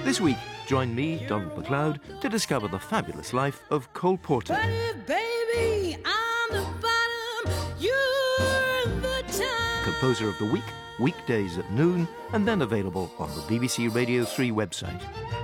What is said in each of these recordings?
This week, join me, Donald MacLeod, to discover the fabulous life of Cole Porter. But if, baby, I'm the bottom, you're the top. Composer of the Week, weekdays at noon, and then available on the BBC Radio 3 website.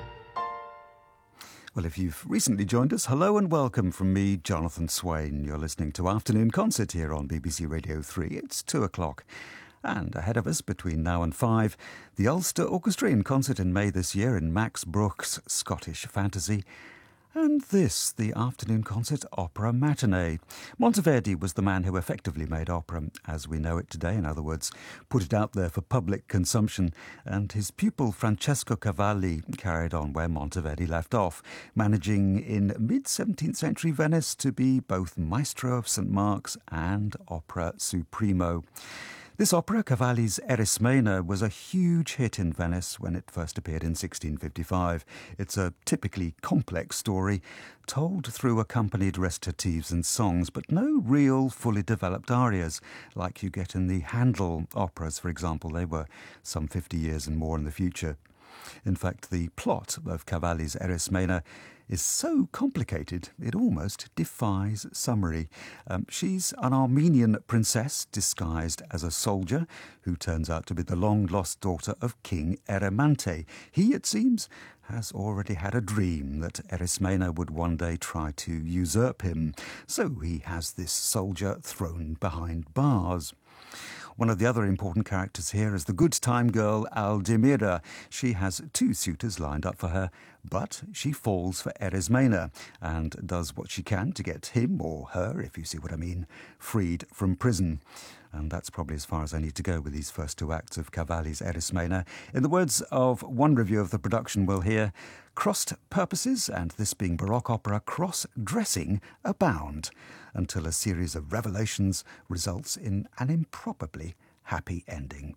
Well, if you've recently joined us, hello and welcome from me, Jonathan Swain. You're listening to Afternoon Concert here on BBC Radio 3. It's 2 o'clock. And ahead of us, between now and 5, the Ulster Orchestra in concert in May this year in Max Bruch's Scottish Fantasy. And this, the Afternoon Concert Opera Matinee. Monteverdi was the man who effectively made opera as we know it today. In other words, put it out there for public consumption. And his pupil Francesco Cavalli carried on where Monteverdi left off, managing in mid-17th century Venice to be both maestro of St. Mark's and opera supremo. This opera, Cavalli's Erismena, was a huge hit in Venice when it first appeared in 1655. It's a typically complex story, told through accompanied recitatives and songs, but no real fully developed arias, like you get in the Handel operas, for example. They were some 50 years and more in the future. In fact, the plot of Cavalli's Erismena is so complicated it almost defies summary. She's an Armenian princess disguised as a soldier who turns out to be the long-lost daughter of King Eramante. He, it seems, has already had a dream that Erismena would one day try to usurp him, so he has this soldier thrown behind bars. One of the other important characters here is the good time girl Aldemira. She has 2 suitors lined up for her, but she falls for Erismena and does what she can to get him, or her, if you see what I mean, freed from prison. And that's probably as far as I need to go with these first 2 acts of Cavalli's Erismena. In the words of one review of the production we'll hear, crossed purposes, and this being Baroque opera, cross-dressing abound, until a series of revelations results in an improbably happy ending.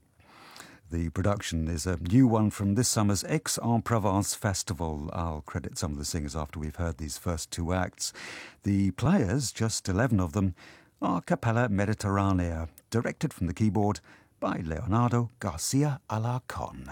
The production is a new one from this summer's Aix-en-Provence Festival. I'll credit some of the singers after we've heard these first 2 acts. The players, just 11 of them, are Capella Mediterranea, directed from the keyboard by Leonardo Garcia Alarcón.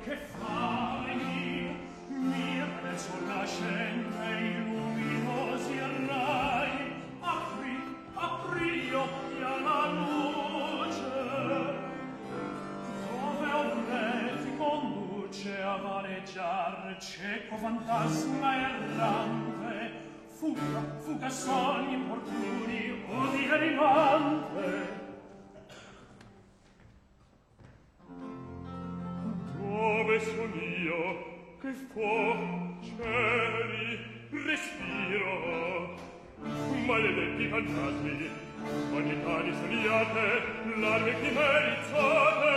che fai? Mire sulla scena i luminosi arrai, apri gli occhi alla luce, dove un re ti conduce a valeggiar, cieco fantasma errante, fuga sogni importuni, odi rimante. Dove son io? Che cieli, respiro, maledetti fantasmi, vanità sognate, larve chimerizzate,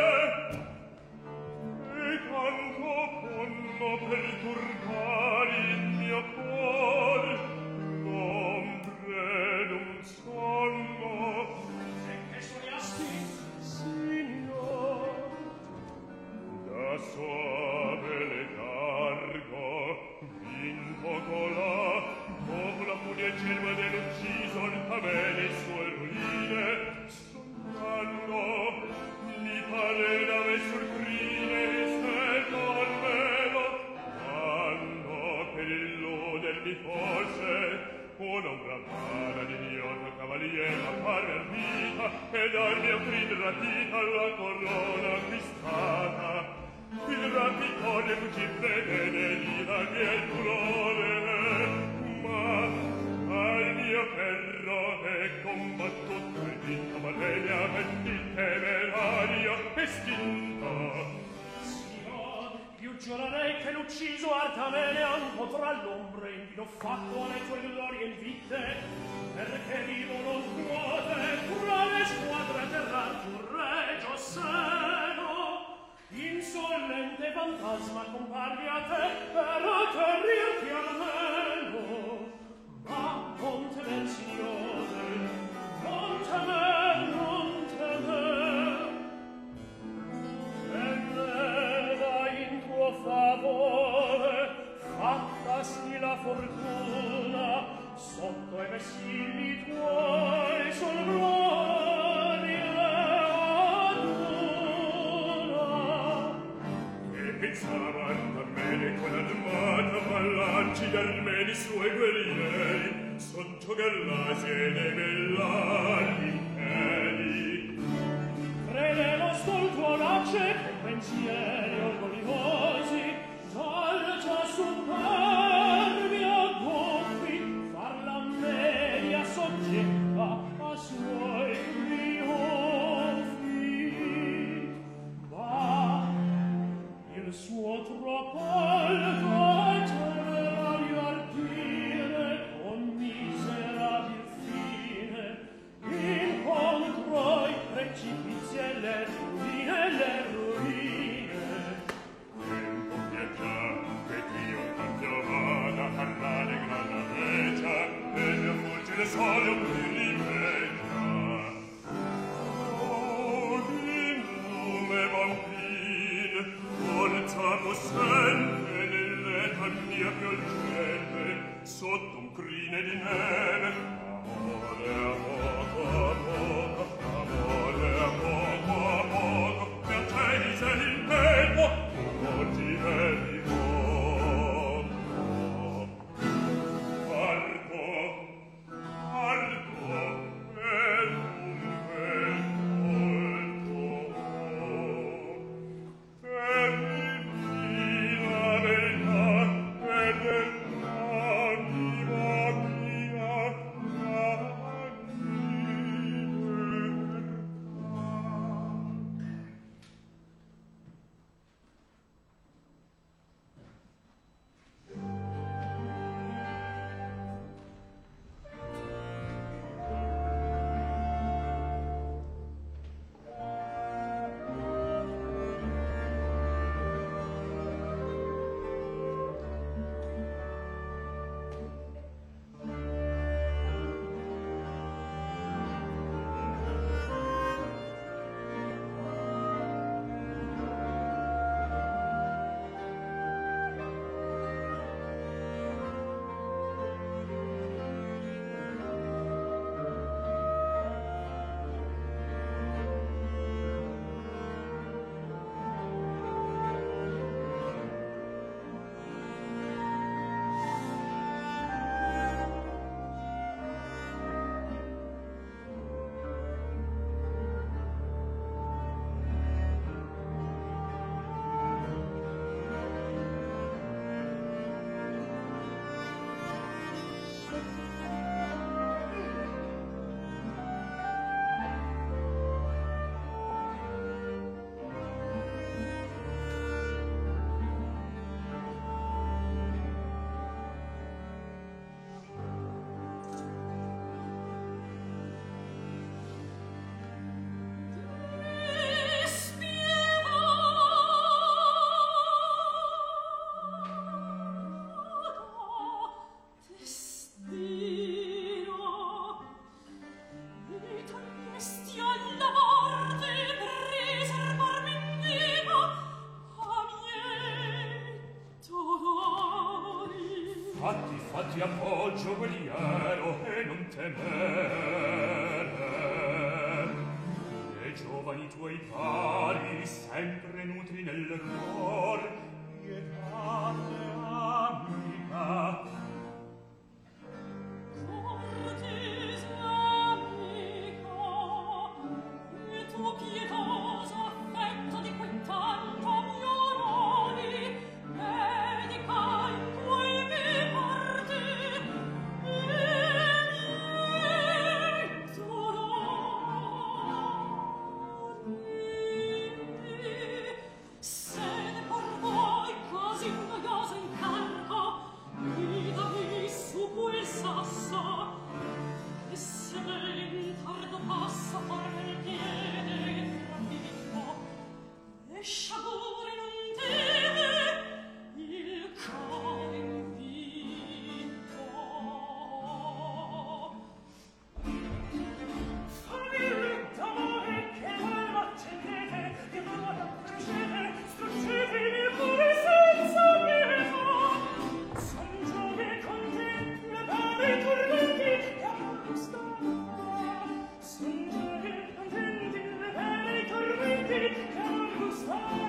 e tanto ponno perturbare il mio cuore, l'ombre d'un sonno. E che sognasti, signor? Da suave letargo, vinto colà, dopo la furia celma dell'ucciso, il camene e sue ruine, sognando, mi pare nave surcrine, stretto al velo, quando per illudermi forse, un'ombra vana di mio cavaliere appare al vita, e dal mio crin rapita la corona acquistata. Il rapitore fuggì fedele di la mia furore, ma al mio ferro è combattuto e vinto, ma lei mi ha il temerario estinto. Signor, io giurerei che l'ucciso artamene non potrà l'ombre in vino fatto alle tue glorie invitte, perché vivo non puote tra le squadre terranti un regio seno. Insolente fantasma compagni a te per atterrirti almeno, ma non temer, signore, non temer, e neva in tuo favore, fattasti la fortuna, sotto i vessilli tuoi sol gloria pensava Artamene con armata pallacci d'armeni suoi guerrieri sotto gallasie e nebellati imperi. Credevo stolto lace che pensieri orgogliosi d'alta superbia goffi far la media soggetta a suoi trionfi. Ma il suo troppo alto temerario ardire con miserabil fine ti appoggio guerriero e non temere. E giovani tuoi pari sempre nutri nel cor, pietate amica. Cortese amica, e tu pietoso affetto di cui tanto mi onori, medica in cui mi porti, e mi sede por voi così noioso incarico, guidami su quel sasso, e se in tardo passo porre il piede in trafitto, e sciagure non deve il cuore invito. Famiglia d'amore che voi m'accendete, che voi m'accendete, struggete il mio cuore senza pietà. Son giovi contenti, le pari tormenti, e a poco stanno. Son giovi contenti, le pari tormenti, e a poco stanno.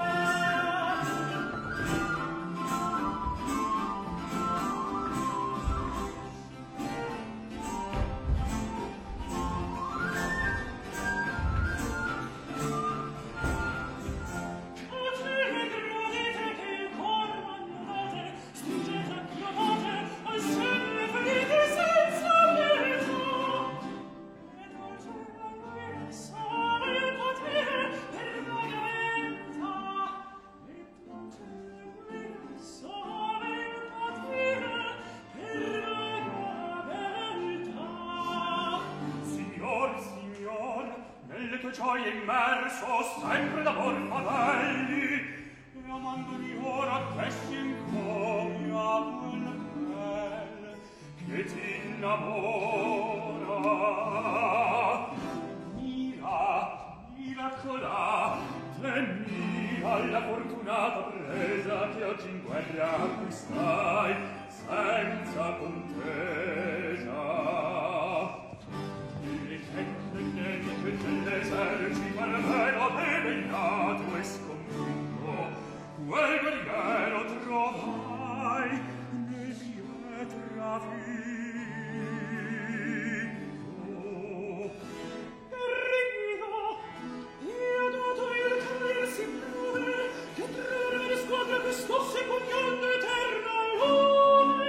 Nelle tue gioie immerso, sempre d'amor favelli, e amandoli ora che si incoglia quel bel che ti innamora. Mira colà, mira la fortunata presa che oggi in guerra acquistai senza contesa. Che dell'esercito almeno avvelennato e sconfitto, quel guerriero trovai nel pietra vitto. Rido, io dato il caler si muove, che trarre le squadre che sto secogliando eterna lume.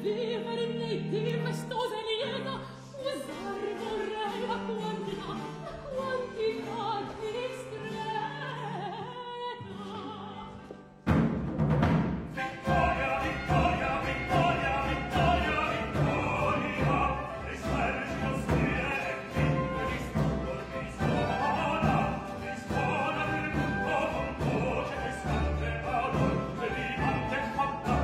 vivere nei di festosa e lieta, usar vorrei la quantità discreta. Vittoria, vittoria, vittoria, vittoria, vittoria, l'esercito stile e finto di stupor mi suona nel mondo con voce che scande valor, e vivante e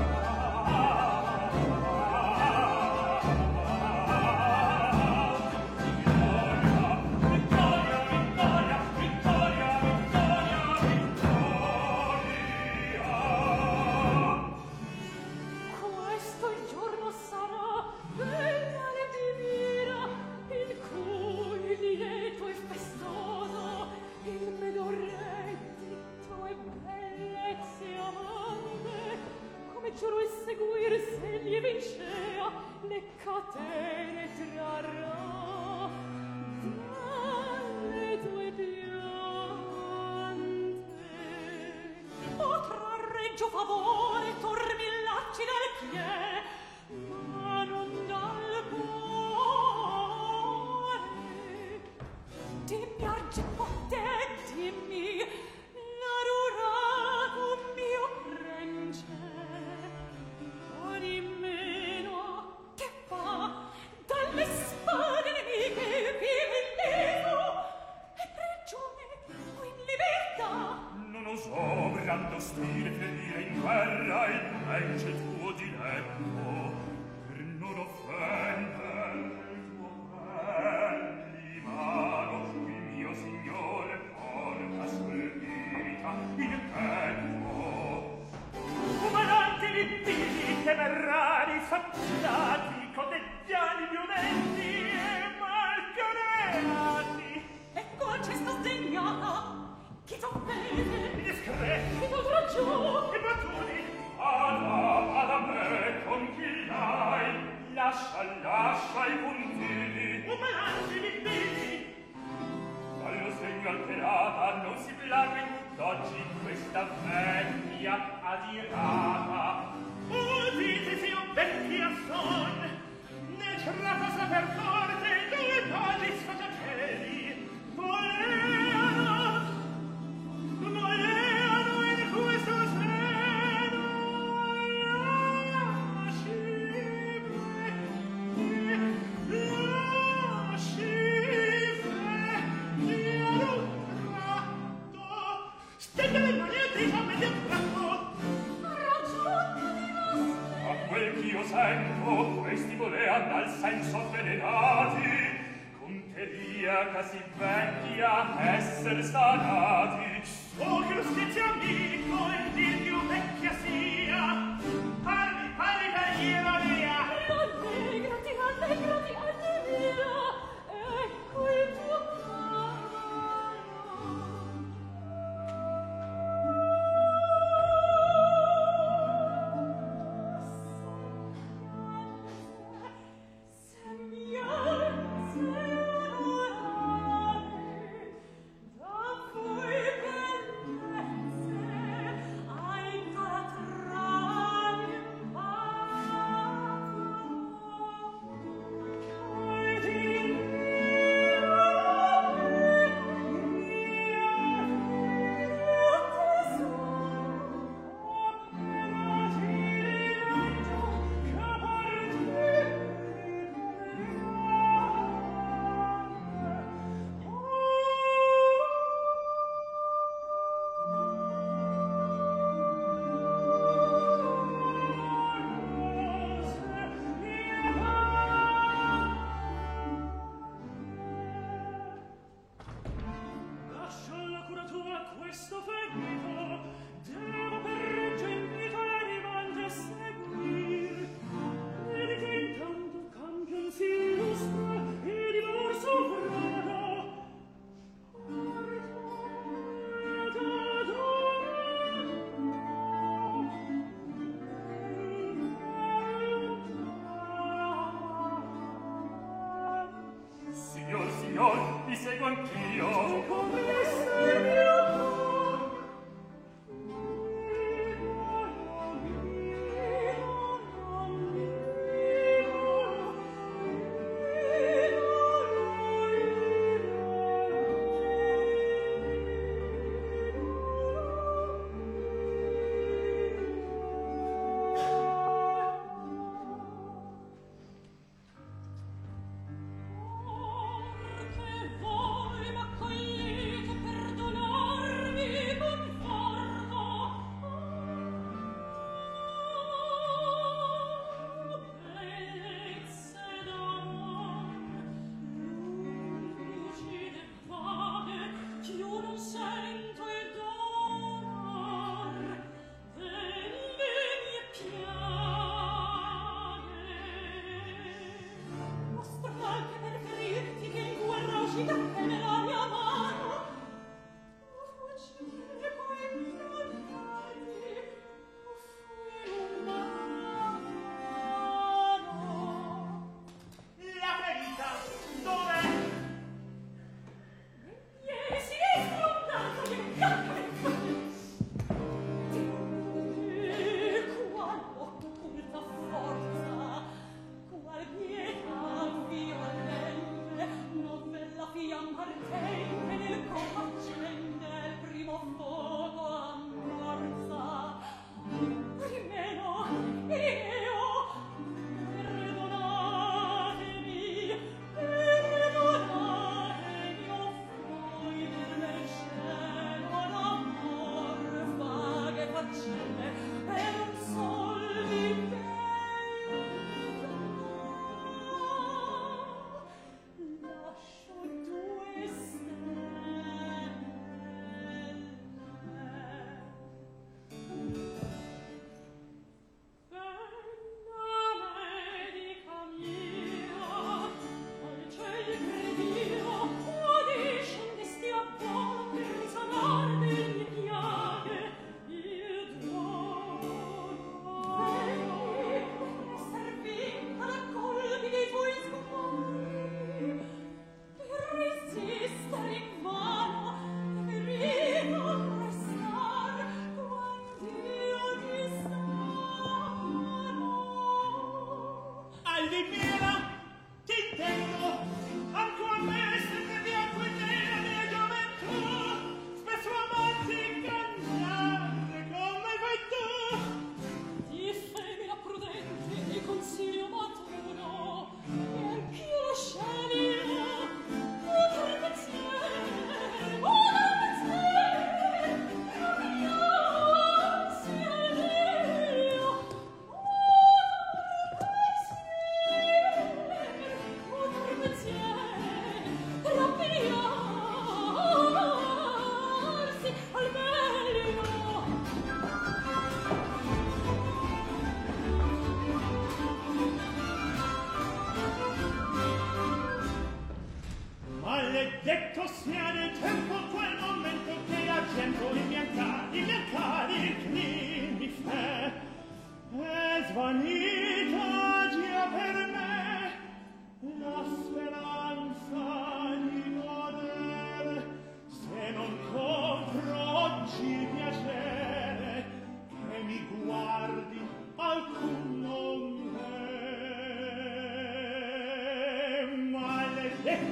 Questo il giorno sarà bella e divina, in cui lieto e festoso il medor reddito e bellezze amante, come giuro il seguir se gli vincea le catene trarrà dalle tue piante. O trarreggio favore, tormillacci dal pie, ma non dal cuore. Dimmi argimotte, dimmi l'adorato mio prence, o nemmeno che fa dalle spade nemiche vive il levo e prigione o in libertà. non osò brando stile ferire in guerra il pence tuo diletto, per non offendere il tuo bell'imano, il mio signore porta sul vita in petto. Umananti libidi che verrani faccilati, codeggiani violenti e malcarenati, E con cesta sdegnata, chi t'offende, discreti, chi t'oltraggiò, i battuni, ad me conchillai, lascia i puntini, umananti libidi. Dallo segno alterata non si plague d'oggi questa vecchia adirata. Udite sia vecchia son, nel cerrato saper forte due paghi sfacciatelli voleano in questo seno stende le mani a me di un tratto. A quel ch'io sento, questi volean dal senso avvelenati, con teria casi vecchia esser sanati. Oh, che lo stizio amico, il dir più vecchia sia, parli per ironia. Allegrati, allegrati, allemia, ecco il tuo sembianze onorari, da cui bellezze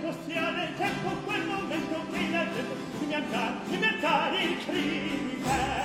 tempo sia del tempo quel momento che la gente inventare il crimine.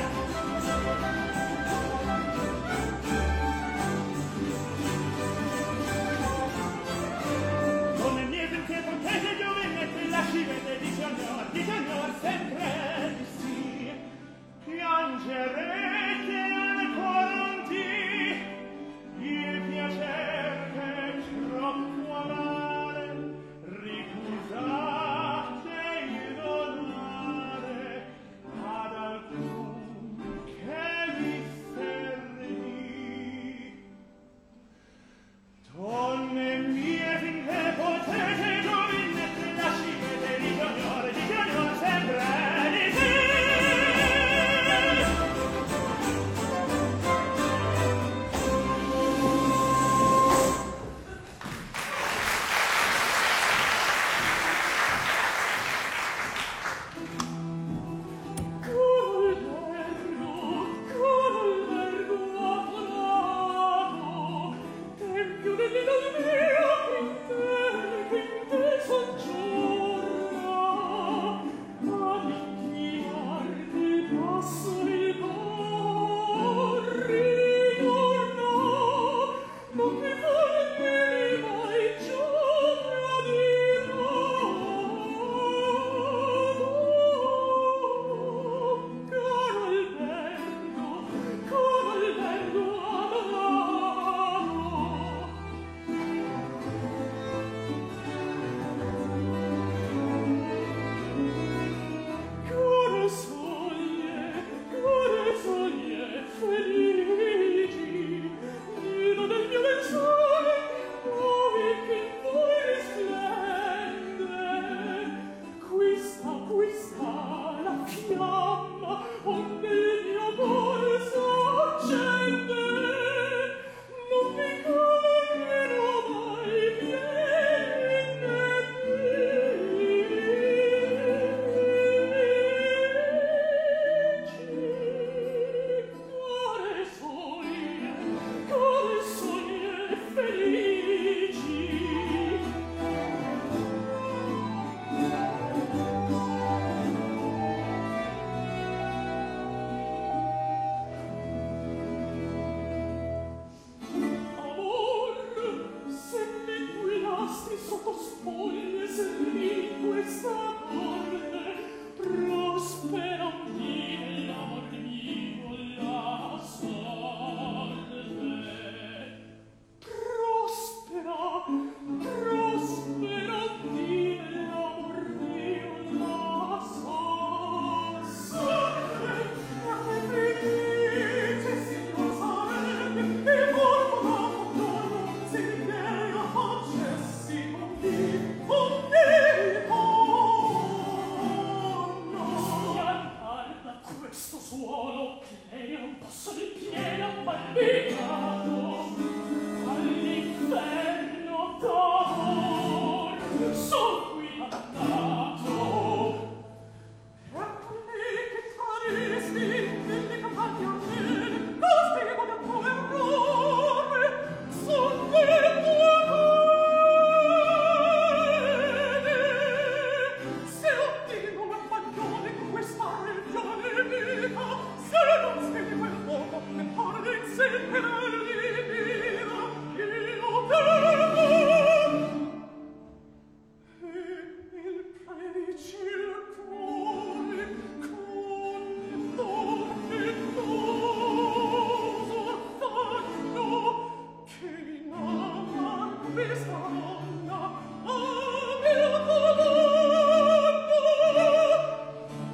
Come niente che potete giovinette lasci vedere di signor sempre di sì. Piangerete ancora il piacer che troppo amare, ricusate il donare ad alcun che vi servi. Donne mie, finché potete giovinette lasci vedere di signor sempre di sì.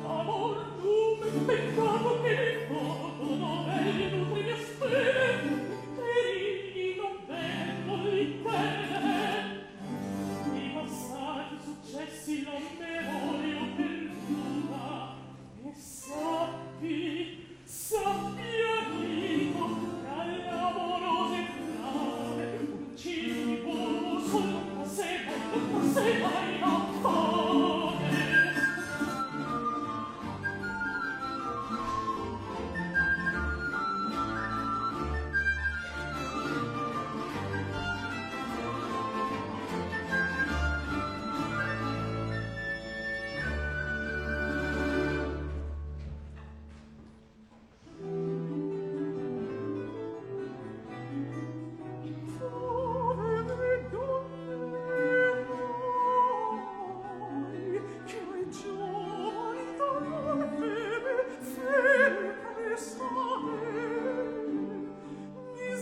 Peccato che il fuoco dove il nutri mi spere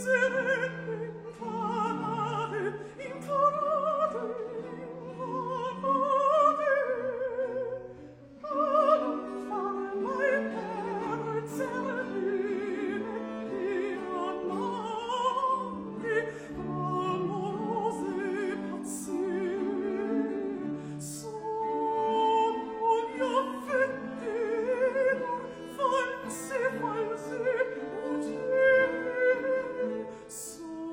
So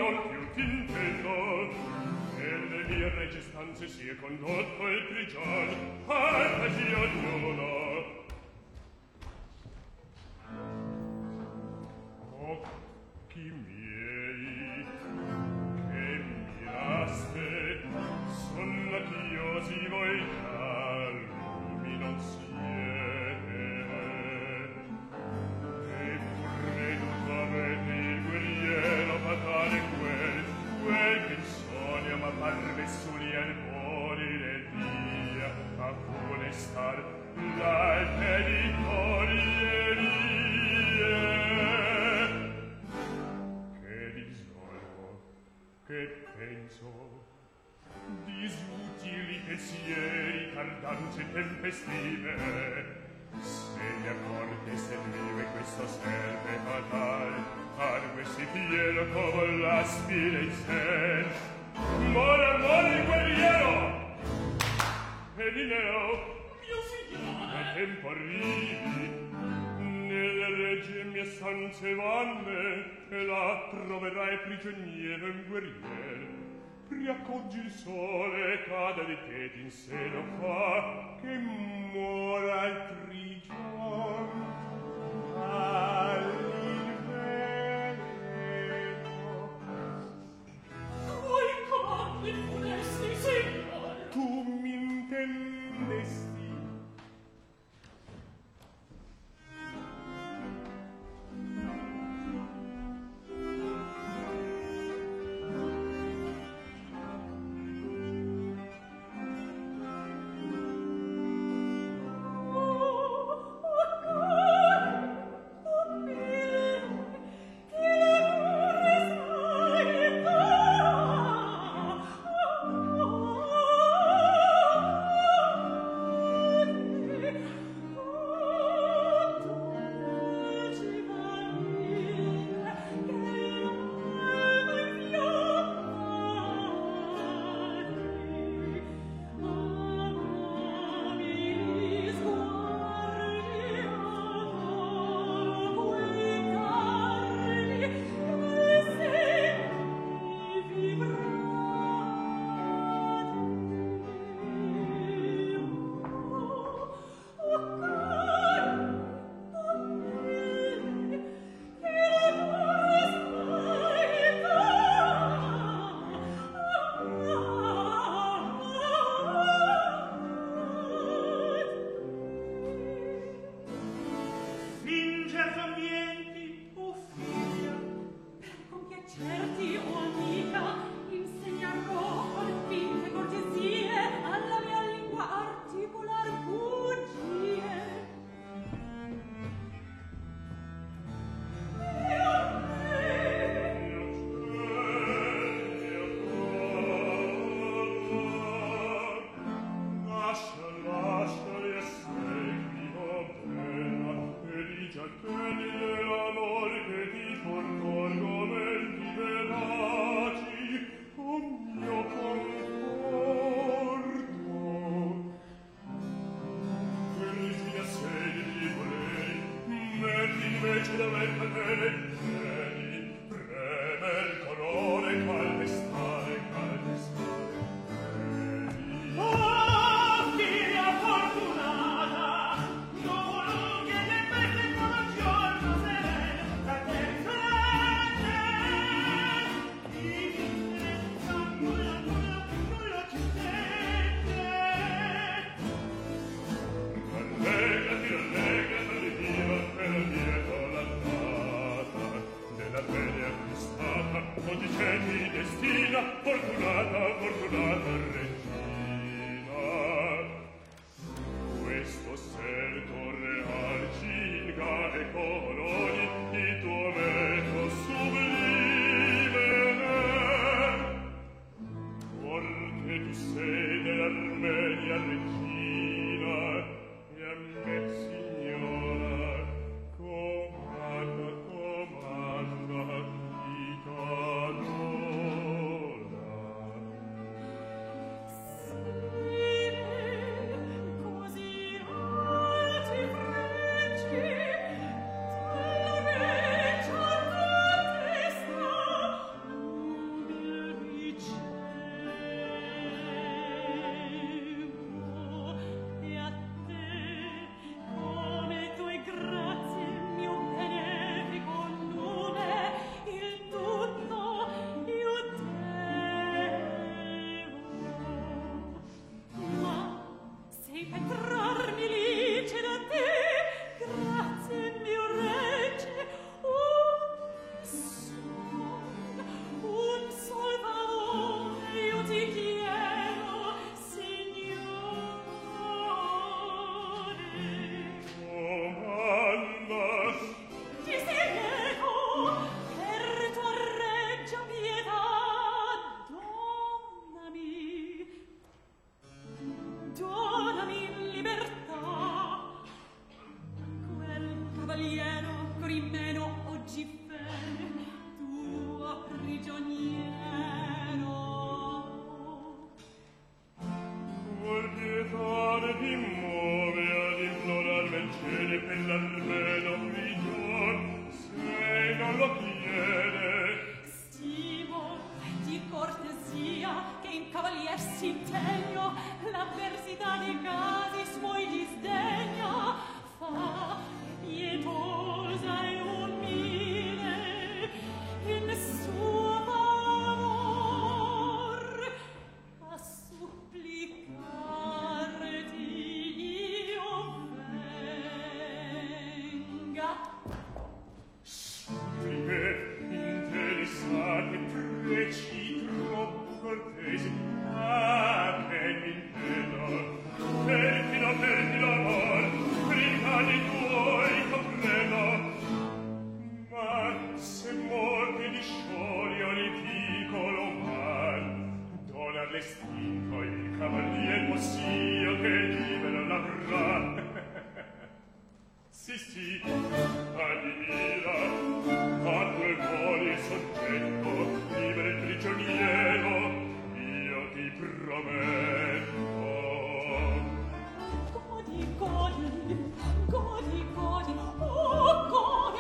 non più t'intendo, nelle mie regge stanze si è condotto il prigione, altaci ognuno. Occhi miei, che miraste, son latiosi voi calmi non siete, eppure tu avete il guerriero fatale quel che insogna ma parve soli al cuore del dia a funestar l'alpe vittorie mie. Che penso, disutili pensieri, tardanze tempestive, se gli accorti servive questo serve fatal, argue si fiero come l'aspire in sé. Mora, mora il guerriero! E di neo, Mio signore! a tempo arrivi, nelle regge mie stanze vanne, e là troverai prigioniero in guerriero. Riaccoggi il sole, cada di te in seno fa, che mora il prigion all'inferno. Voi comandi funesti, signore! Tu mi intendesti? cavalier s'integno, l'avversità dei casi suoi disdegna, fa pietosa e umile in suo favor a supplicarti io venga. Suppliche interessate preci troppo cortesi, ma che impeda, perdila amor, prima di tuoi comprendo, ma se morte di sciolio di piccolo mal, donar l'estinto il cavalier possio che libera l'avrà. Sì, adivina, a due voli soggetto, libera il prigioniero, io ti prometto. Godi, godi, godi, godi, oh, godi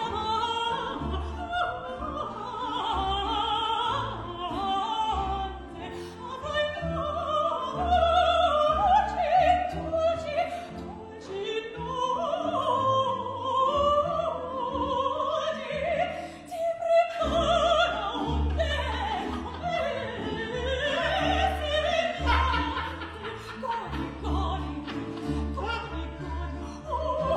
amante, avrai dolci, nodi, ti prepara un bel godi, godi, godi, oh,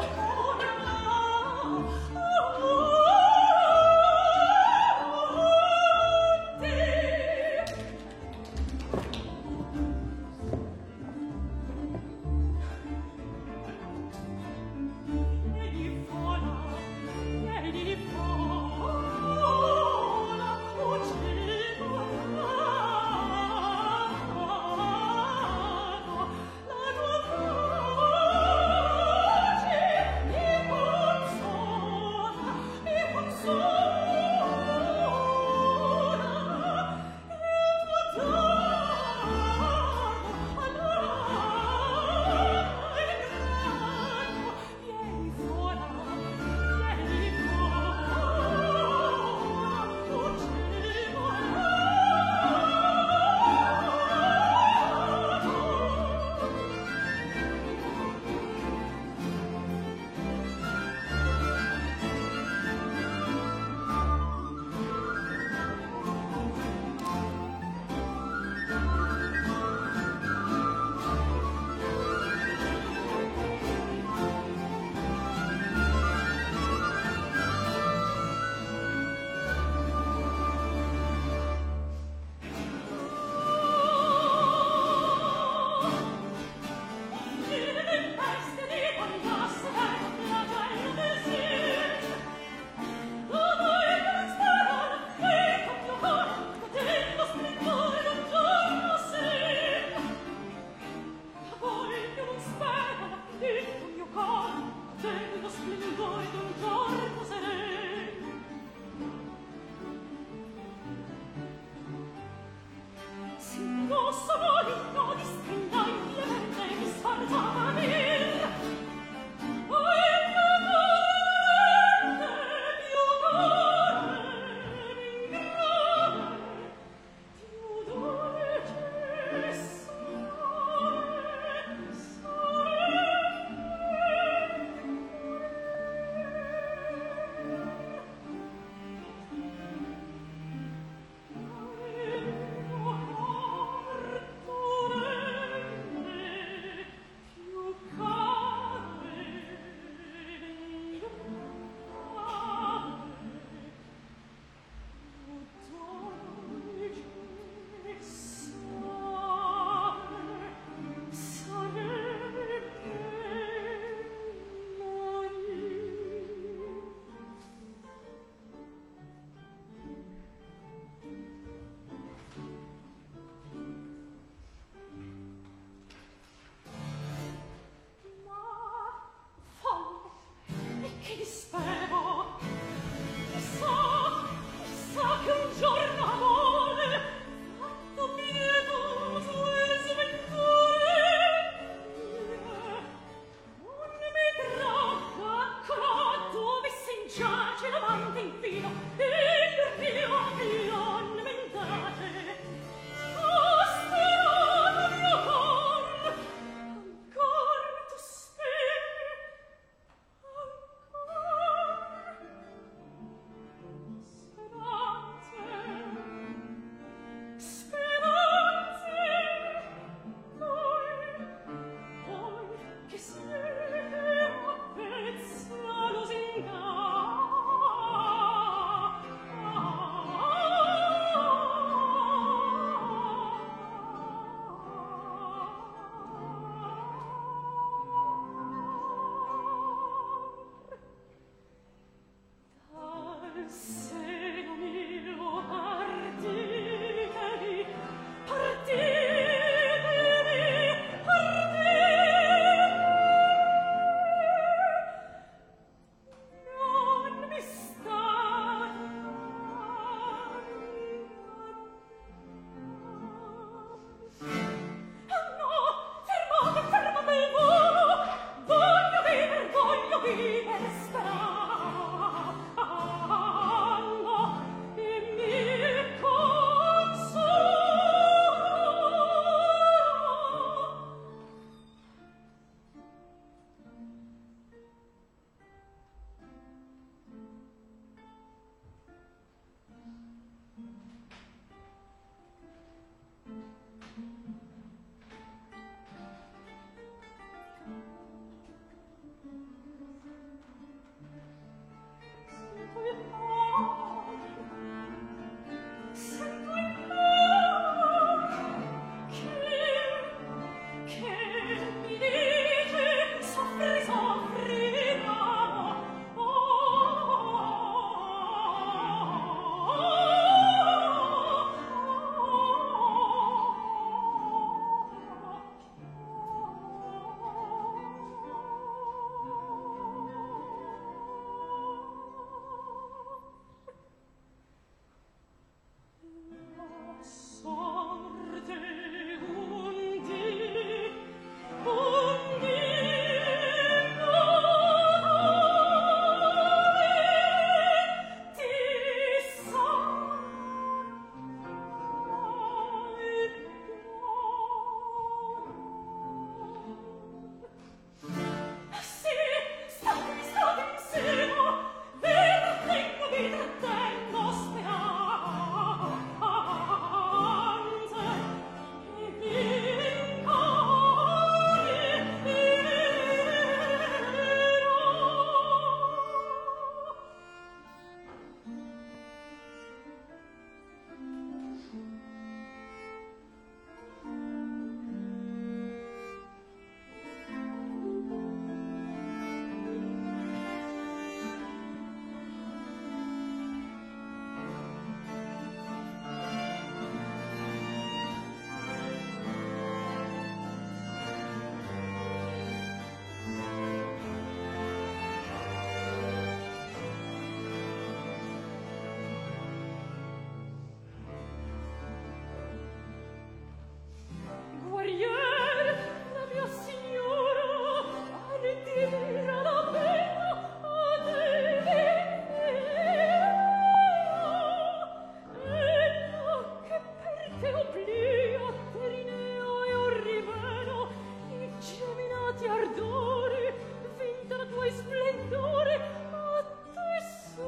che obblia Terineo e Orriveno, i geminati ardori, vinta la tua splendore, a te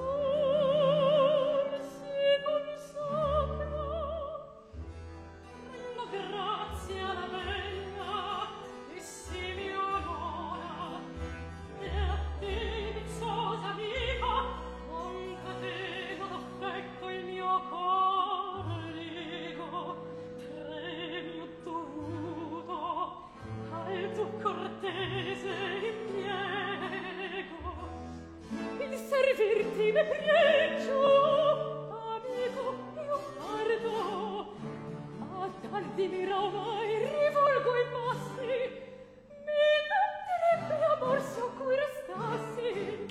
sol si consacra. La grazia la bella e si mi onora, e a te vizzosa amica non catena d'affetto il mio cor ligo, premio dovuto al tuo cortese impiego, il servirti ne pregio, amico, io guardo, a tardi mira ormai rivolgo i passi, mi mancherebbe amor se a cui restassi.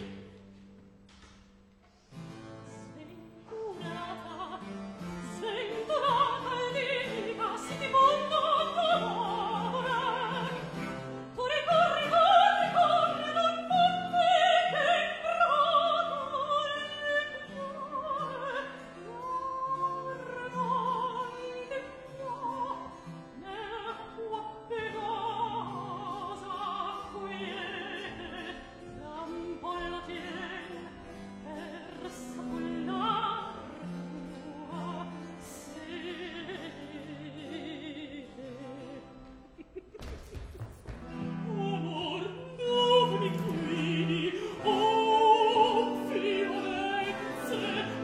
Sventolata liga, si di mondo d'amore. Corri, corri, corri, corri, non poté che in brado il cuore. Ormai di mio, nella tua penosa quiete, l'ampolla tien per sapollar tua sete. Amor, dove mi guidi? Oh, fiorezze,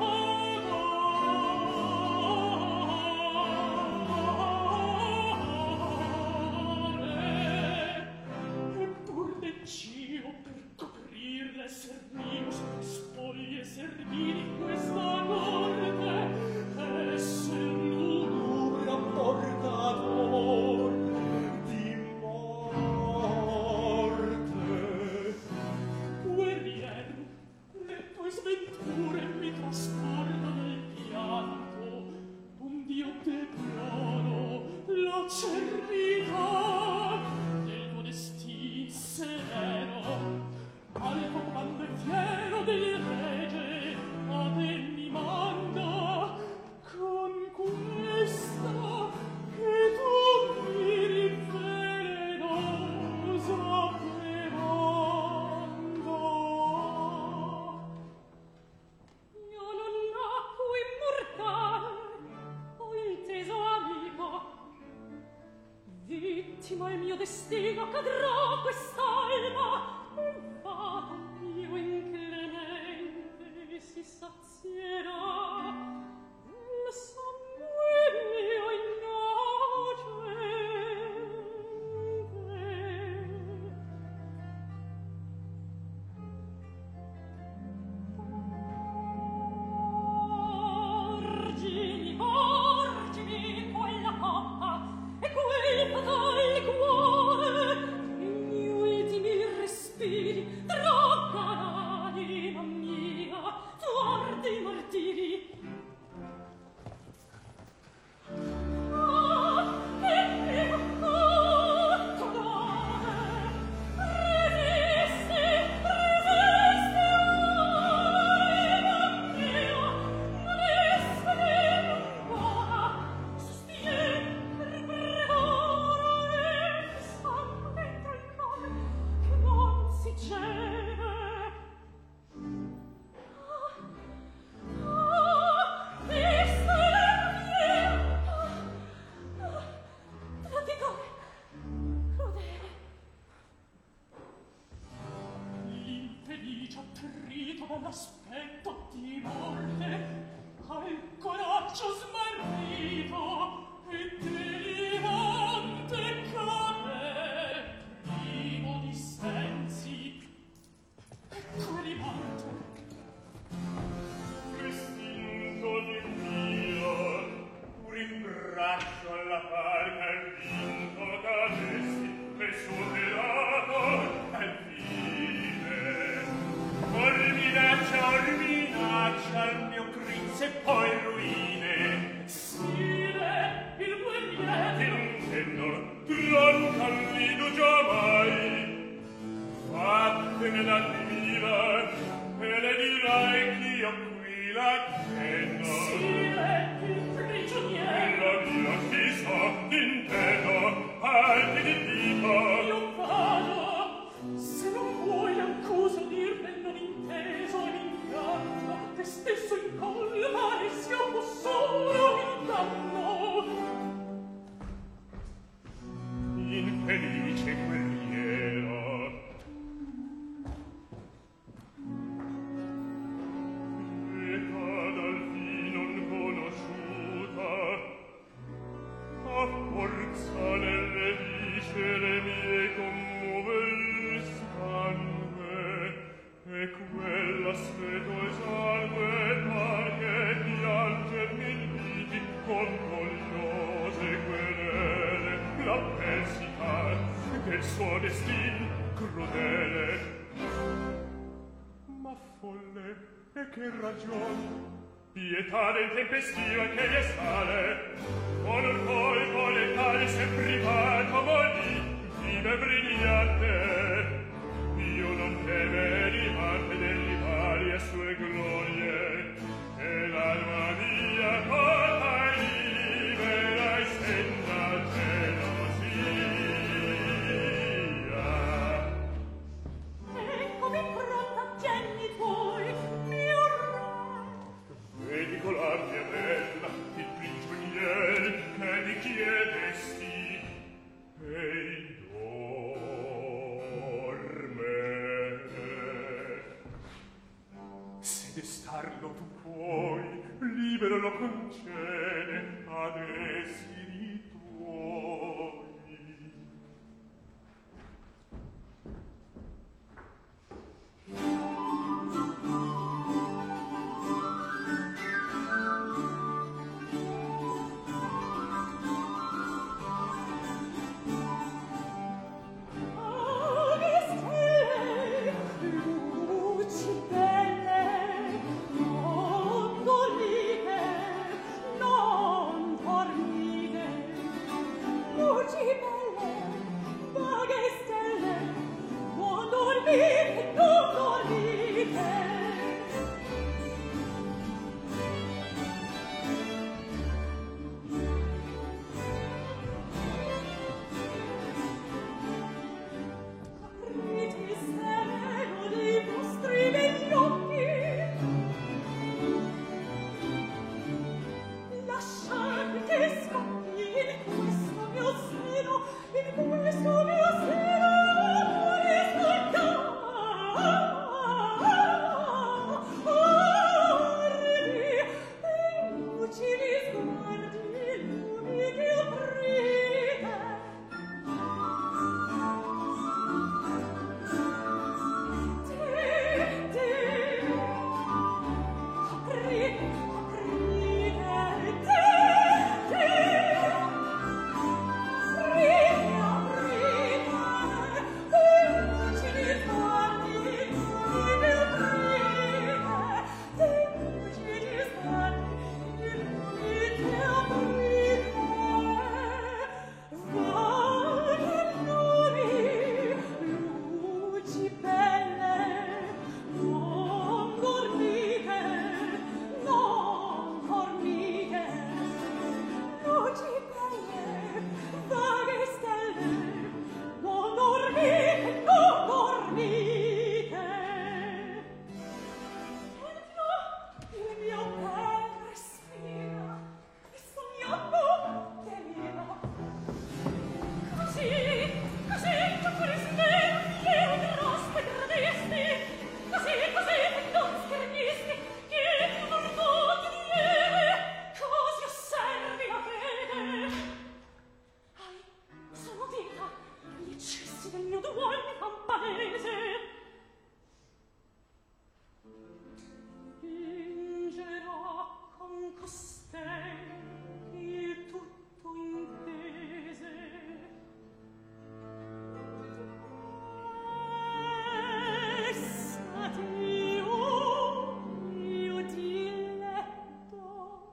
amore. Eppur decio per coprir l'esser mio sotto spoglie e servini questa corte, esser lugubre portador di morte. Guerriero, le tue sventure mi trasportano il pianto, ond'io deplono l'acerbità del tuo destin severo. Al comando fiero del rege a te mi manda, con questa che tu mi rivelenosa demanda. Io non nacqui immortale, o inteso amico, vittima il mio destino cadrà quest'alba, un fato mio inclemente si sazierà, il sangue mio innocente. Porgimi, porgimi quella coppa e quel fatal cuore, i miei ultimi respiri droggano l'anima mia, tu ardi martiri. Attrito dall'aspetto di morte, al coraggio smarrito e delirante cade, privo di sensi, ecco rimante. L'estinto di Dio, pur in braccio alla parca il vinto cadessi, e superato al fine. Or minaccia il mio cris e poi ruine. Sire, il guerriero, Che non tronca il nido giammai. Vattene dall'Ivida e le dirai che io qui la tenno. Sire, il prigioniero, La mia salti di dito. Io vado, se non vuoi l'accusa dirne non inteso in inganno, te stesso in colma e siamo solo in danno. Infelice guerriero, età dal fin non conosciuta, a forza nelle viscere mie commuove il sangue, e quella sveto esangue par che piangermi il viti con dogliose querele, l'avversità del suo destin crudele. Ma folle, e che ragion? Pietà del tempestivo che gli sale, con un colpo letale s'è privato morì, vive brigliante. Io non teme rimarte degli rivali e sue glorie, e l'alma mia colta e libera e senza gelosia. Eccomi pronta, tieni tuoi, mio re. Vedi colar mia bella, il prigionier che mi chiedesti, ei dorme. Se destarlo tu puoi, libero lo concede a desideri tuoi. Luci belle, non dormite, non dormite. Luci belle, vaghe stelle, non dormite, non dormite. Aprite sereno dei vostri begli occhi, lasciate che scoppi in questo mio seno, in questo mio seno, amore scoltardi, e lucidi sguardi, lumidi aprite. Luci belle, non dormite, non dormite. Luci belle, vaghe stelle, non dormite, non dormite. Dentro il mio bel respira, e sognando delira. Così, tu risvegli le grosse gradesti, così, non schernisti, che tu non vogli niente, così osservi la fede. Ai, sono dita gli eccessi del mio duomo campanese. Fingerò con costei il tutto intese. Io diletto,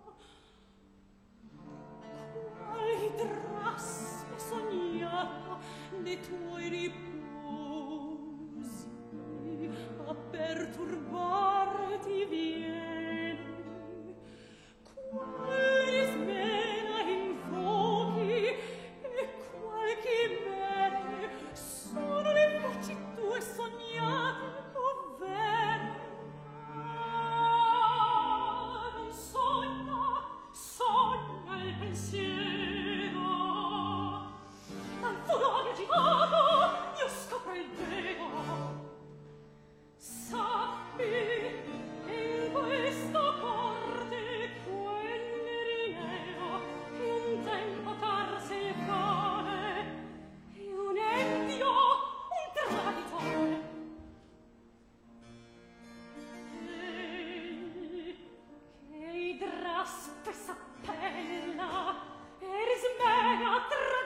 quali trasse sognato dei tuoi riposi, a perturbarti vieni, quali smena invochi e qualche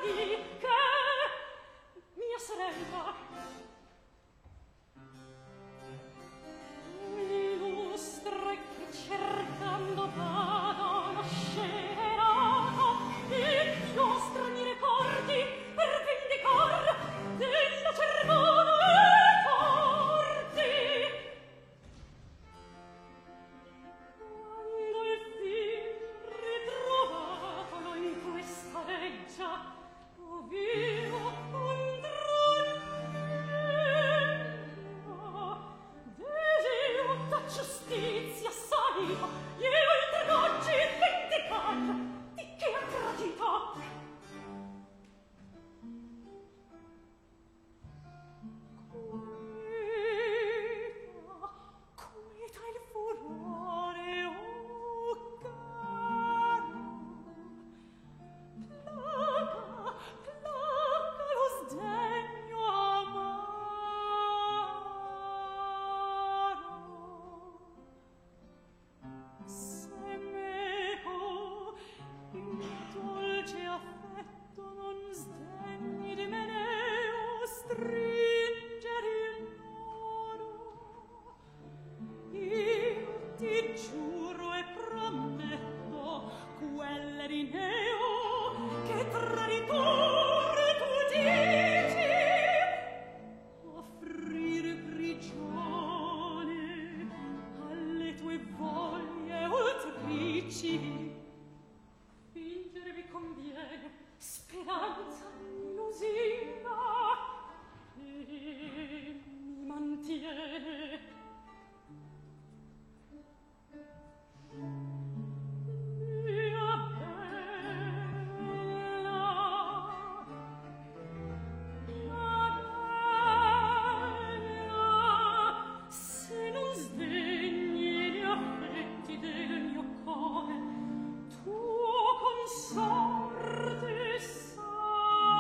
Sorte sa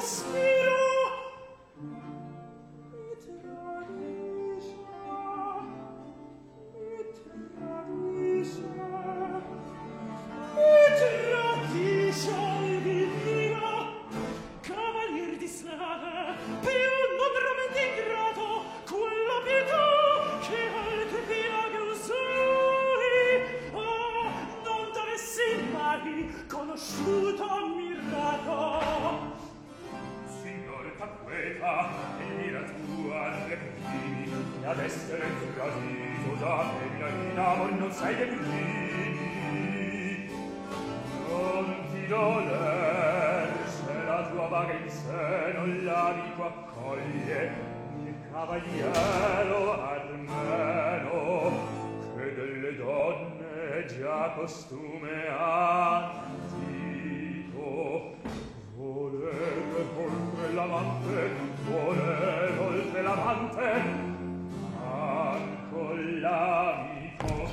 Conosciuto, ammirato, signor t'acqueta e mira tu alle primi, e ad essere tradito da femmina in amor non sei dei primi. Non ti doler se la tua vaga in seno l'amico accoglie, il cavaliero almeno, che delle donne già costume ha. Volere oltre l'amante, volere oltre l'amante, anco l'amico.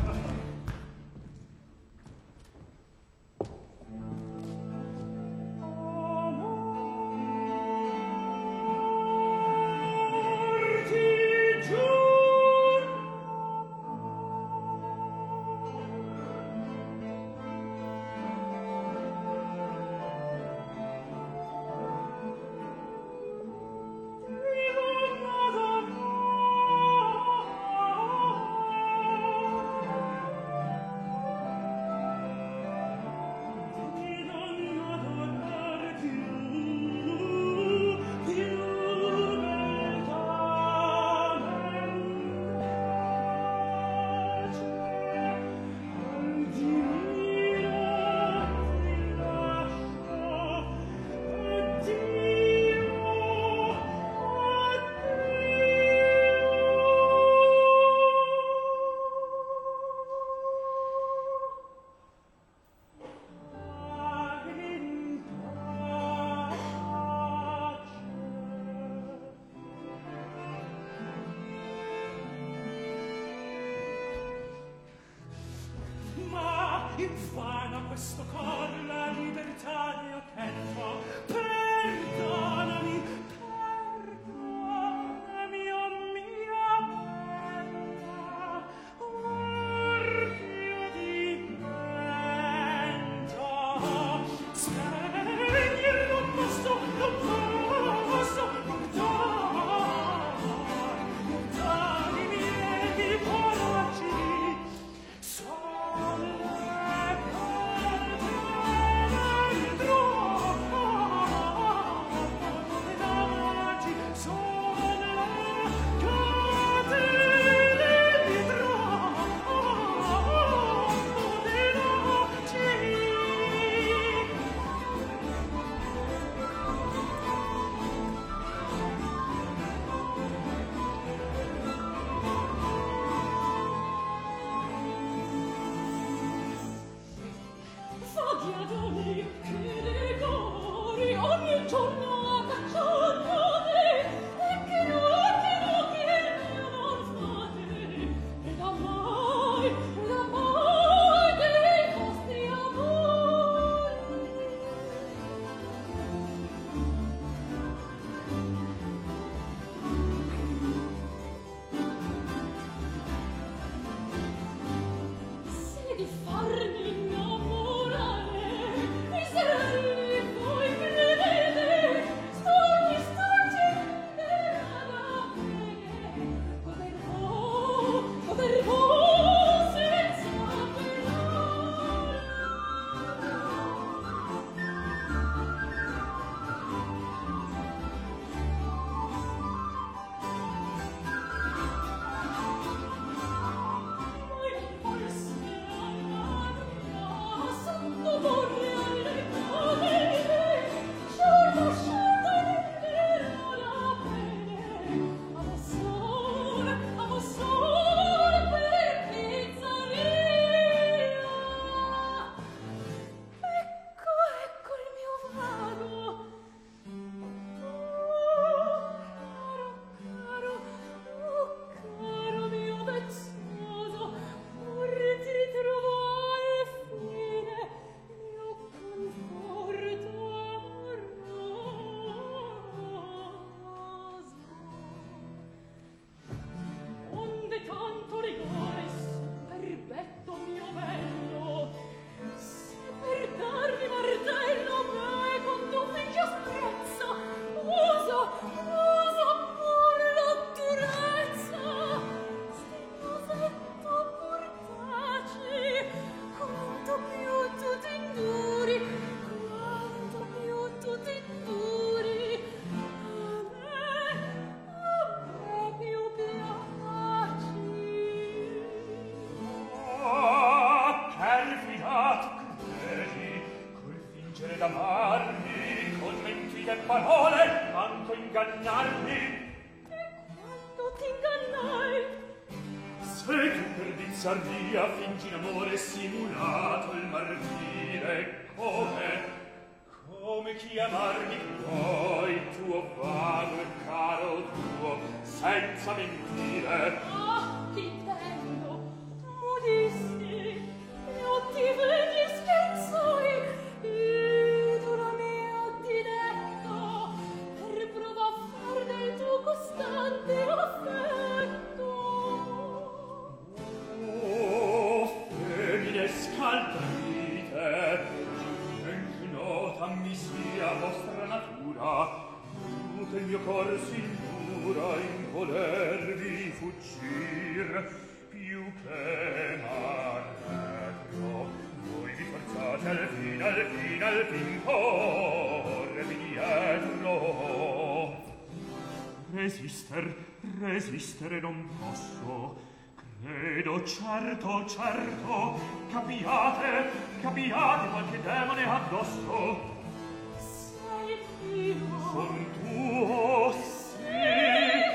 Infana questo cor la libertà di attento. Perdonami, perdonami, oh mia bella, or io divento. Spegni non posso, non posso, perdonami miei coraggii. Ogni giorno a cacciare e che non non fate e da mai dei vostri amori. Se di farmi innamorare miserelli voi credete Fuggere d'amarmi con mentite parole, tanto ingannarmi. E quando t'ingannai? Se tu per bizzarria fingi in amore simulato il martire, come chiamarmi poi tuo vago e caro tuo, senza mentire. Ah, t'intendo, mudisti, io ti vedi scherzai, ed ora mio ti detto, per prova a far del tuo costante affetto. Oh, femmine scaltrite, ben che nota mi sia vostra natura, tu che il mio cor s'indura in volervi fuggir, più che m'arretro, voi vi forzate al fin corrervi dietro. Resistere non posso, credo certo, capiate qualche demone addosso. Sei mio. Son tuo, sì.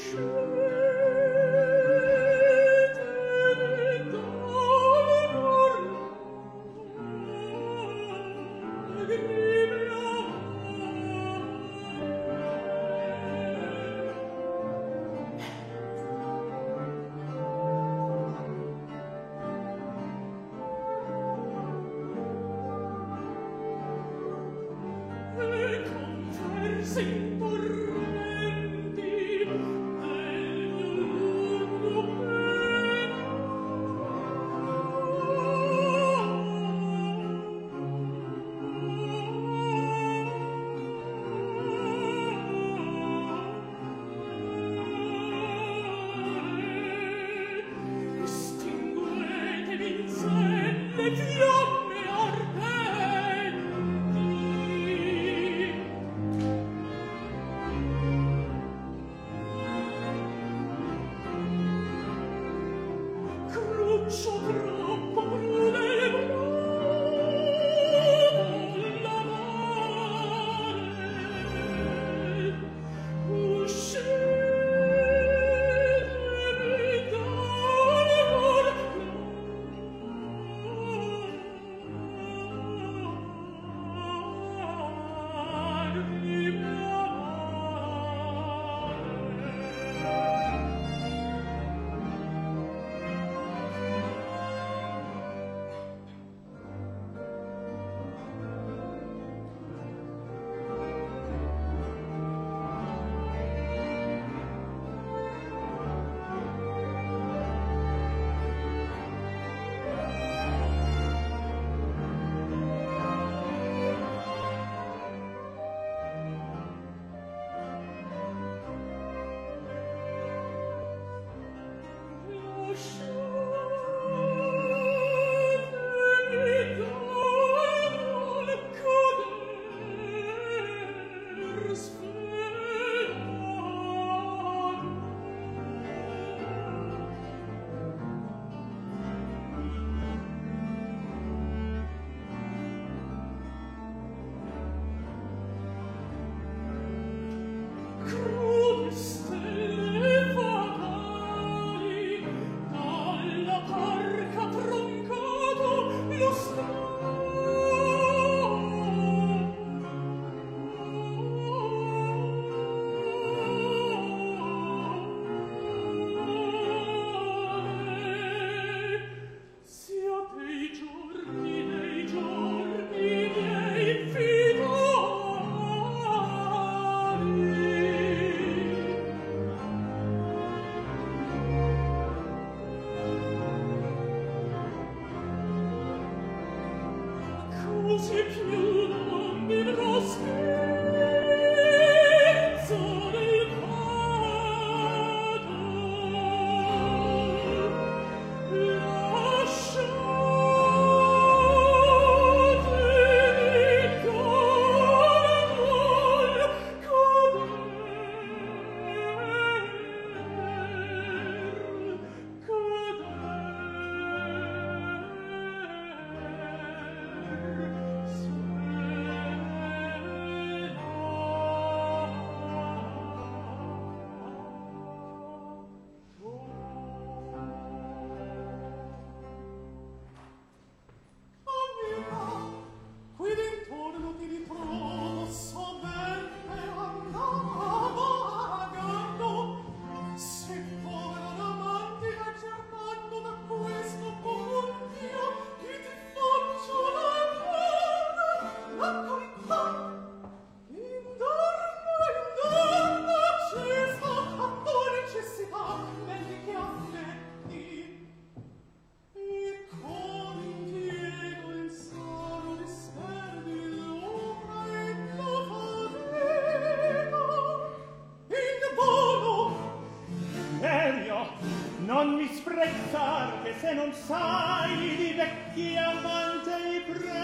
Non mi sprezzar che se non sai di vecchi amante i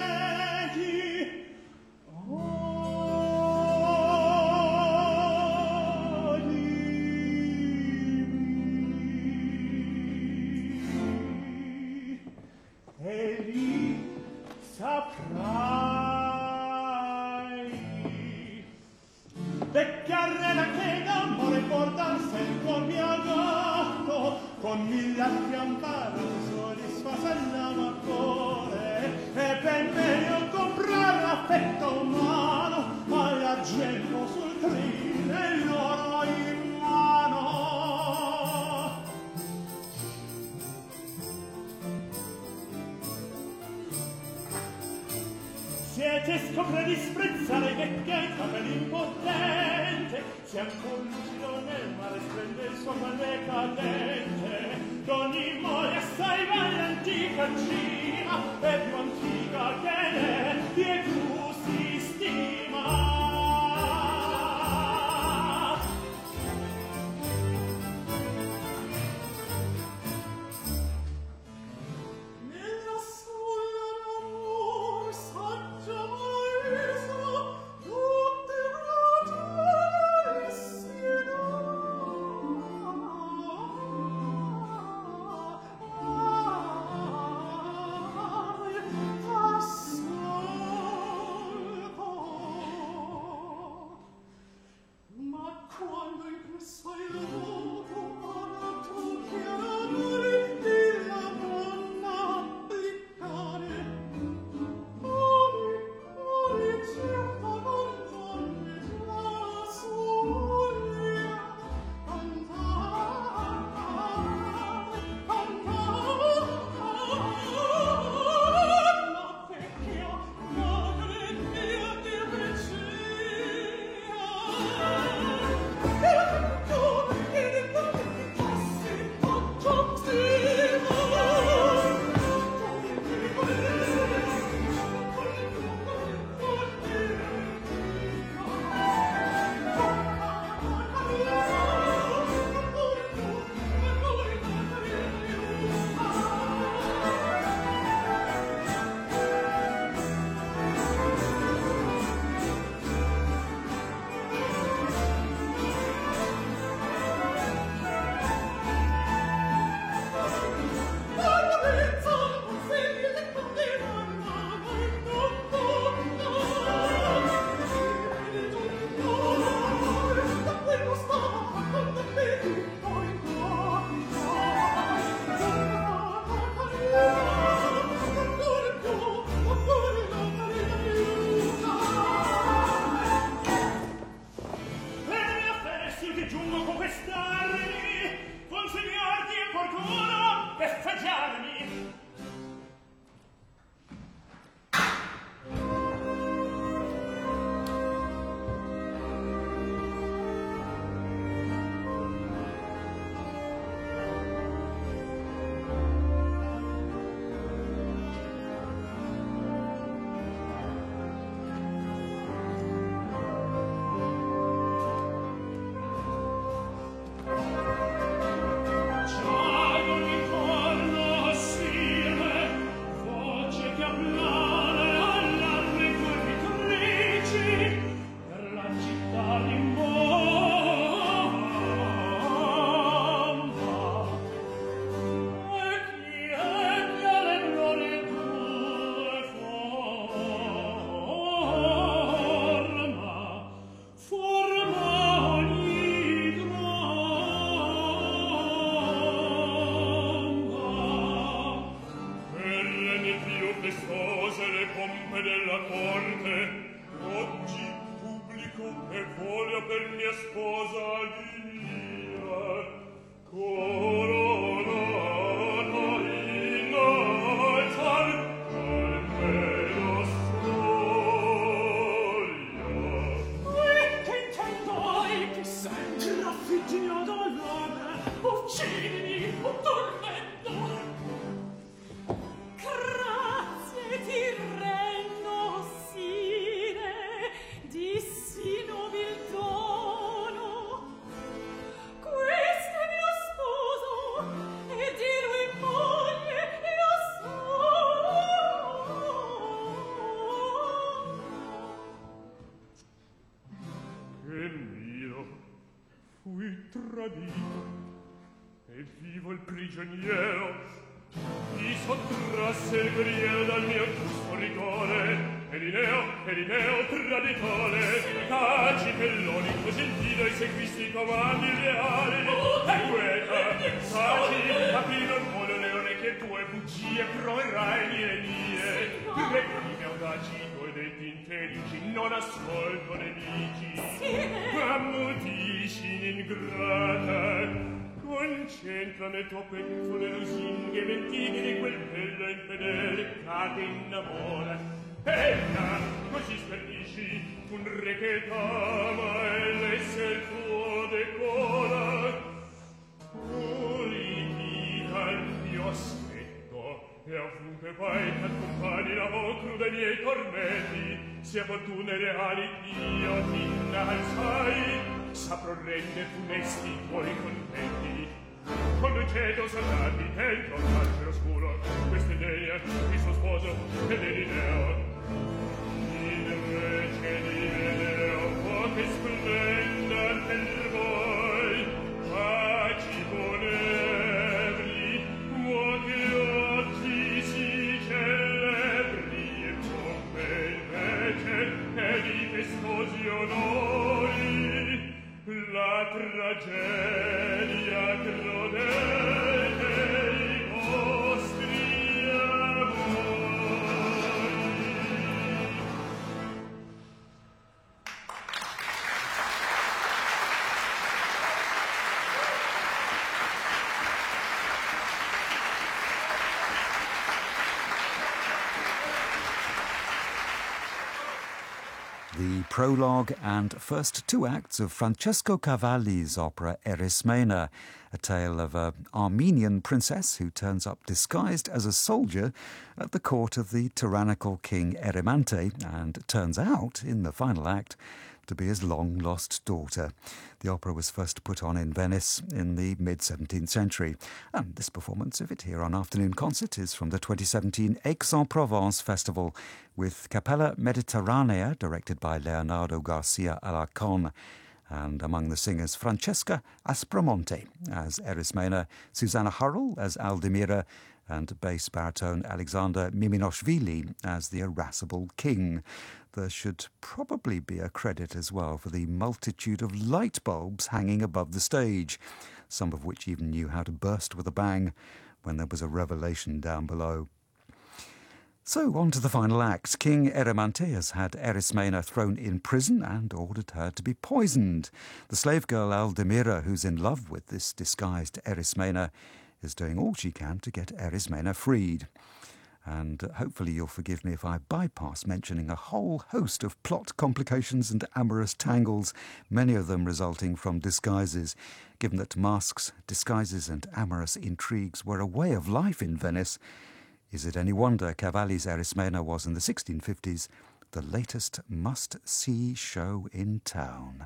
pregi. Odimi, e lì saprai vecchia rena che d'amore porta sempre te scopre disprezzare vecchietta per l'impotente, se ancor lucido nel mare splende il suo male cadente, d'ogni mole assai vale antica cima, e più antica che ne, e più si stima. Concentrane tue pentole lusinghe, ventine di quel bello infedele, che ti innamora, Bella, così spernisci un re che t'ama e l'esser tuo decora. Politica il mio aspetto, e ovunque vai t'accompagni la vocru dei miei tormenti, sia fortune reali io ti innalzai, saprò rende funesti i tuoi contenti. Conduceto soldati dentro al carcere oscuro, questa idea il suo sposo ed Elineo. Invece di vedere può che splenda per voi, paci funebri, può che oggi si celebri e tombe invece e di festosi onori la tragedia crudele i vostri amori. The prologue and first two acts of Francesco Cavalli's opera Erismena, a tale of an Armenian princess who turns up disguised as a soldier at the court of the tyrannical king Erimante and turns out, in the final act, to be his long-lost daughter. The opera was first put on in Venice in the mid-17th century, and this performance of it here on Afternoon Concert is from the 2017 Aix-en-Provence Festival with Capella Mediterranea, directed by Leonardo Garcia Alarcón, and among the singers Francesca Aspromonte as Erismena, Susanna Hurrell as Aldemira, and bass baritone Alexander Miminoshvili as the irascible king. There should probably be a credit as well for the multitude of light bulbs hanging above the stage, some of which even knew how to burst with a bang when there was a revelation down below. So, on to the final act. King Erimante has had Erismena thrown in prison and ordered her to be poisoned. The slave girl Aldemira, who's in love with this disguised Erismena, is doing all she can to get Erismena freed. And hopefully you'll forgive me if I bypass mentioning a whole host of plot complications and amorous tangles, many of them resulting from disguises. Given that masks, disguises and amorous intrigues were a way of life in Venice, is it any wonder Cavalli's Erismena was in the 1650s the latest must-see show in town?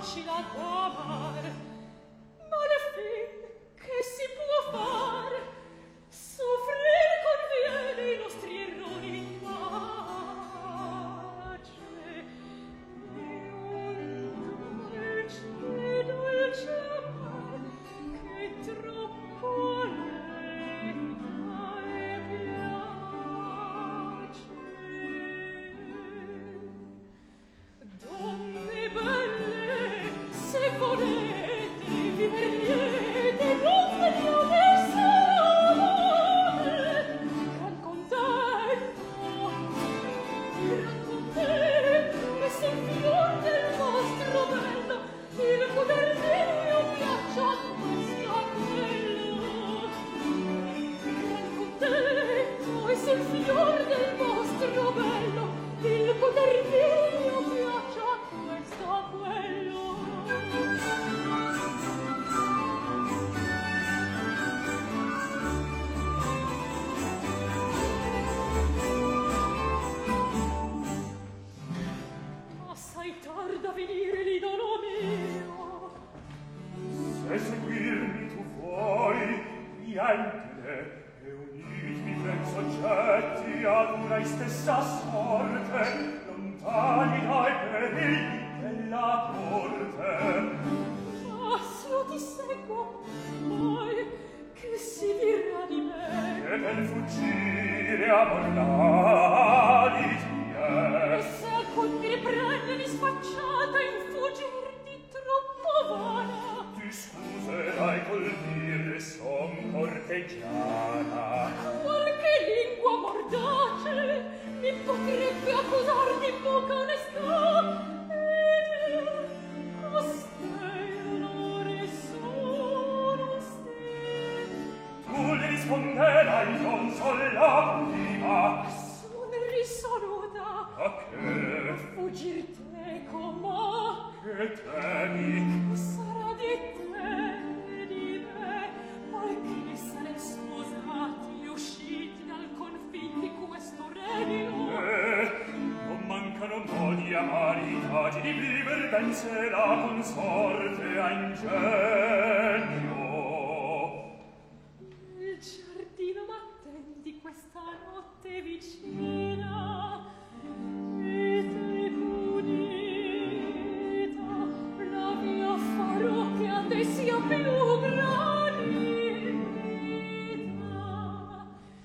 facile d'amar, ma alla fin che si può far? Soffrir conviene i nostri errori in pace. Dolce amar, che troppo a lei piace. Donne belle, se volete viver liete, non veniate sole. Gran contento è sul fior del vostro bello, il godermio piaccia a questo a quello. Gran contento è sul fior del vostro bello, il godermio piaccia a questo a quello. Assai tarda venire l'idolo mio. Se seguirmi tu vuoi, niente, e unitmi ben soggetti ad una istessa sorte, lontani dai perigli della corte. Passio ti seguo, poi che si dirà di me? E per fuggire a mornali E tie, se alcun mi riprende di sfacciata in fuggir di troppo vana, ti scuserai col dire son corteggiana. qualche lingua mordace mi potrebbe accusar di poca onestà, ed costei allora sono ste. Tu le risponderai non sol la prima, Sono risoluta a che fuggir teco, ma temi. sarà di te e di me, poiché sarem sposati e usciti dal confin di questo regno. Non mancano modi a maritati di viver ben se la consorte a ingegno. Il giardino m'attendi questa notte vicina, e t'ecudita la mia farò che a te sia più gradita.